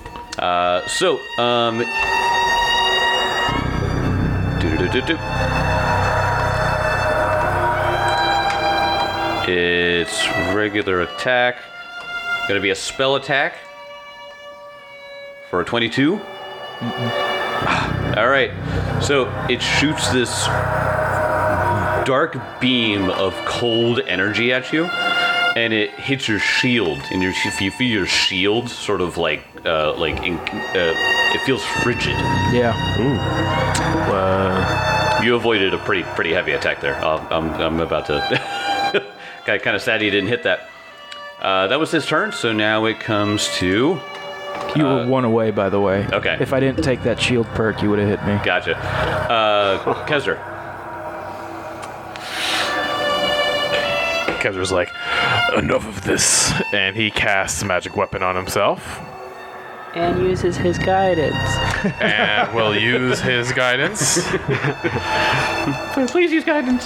Do-do-do-do-do. It's regular attack. Gonna be a spell attack for a 22. All right. So it shoots this dark beam of cold energy at you, and it hits your shield. And you feel your shield sort of it feels frigid. Yeah. You avoided a pretty heavy attack there. I'm about to. Kind of sad he didn't hit that. That was his turn, so now it comes to. You were one away, by the way. Okay. If I didn't take that shield perk, you would have hit me. Gotcha. Kezra. Kezra's like, enough of this. And he casts a magic weapon on himself. And uses his guidance. And will use his guidance. Please use guidance.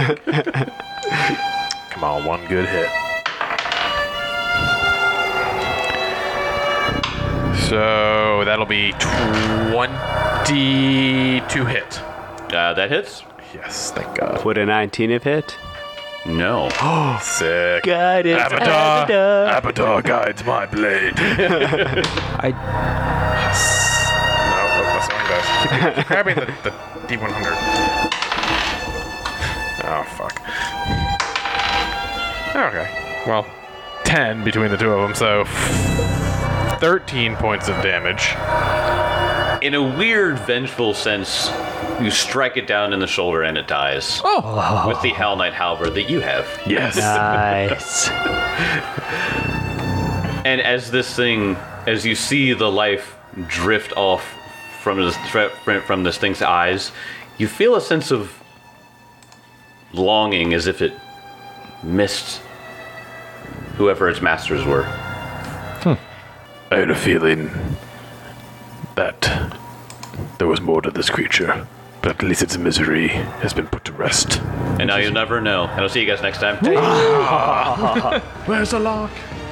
Come on, one good hit. So that'll be 22 hit. That hits? Yes, thank God. Would a 19 have hit? No. Sick. Guidance. Abaddon guides my blade. I No, that's wrong, guys. Keep grabbing the D100. Oh, fuck. Okay. well, 10 between the two of them, so 13 points of damage. In a weird, vengeful sense, you strike it down in the shoulder and it dies. With the Hell Knight halberd that you have. Yes. Nice. And as you see the life drift off from this thing's eyes, you feel a sense of longing as if it missed whoever its masters were. I had a feeling that there was more to this creature, but at least its misery has been put to rest. And now you'll never know. And I'll see you guys next time. Where's the lock?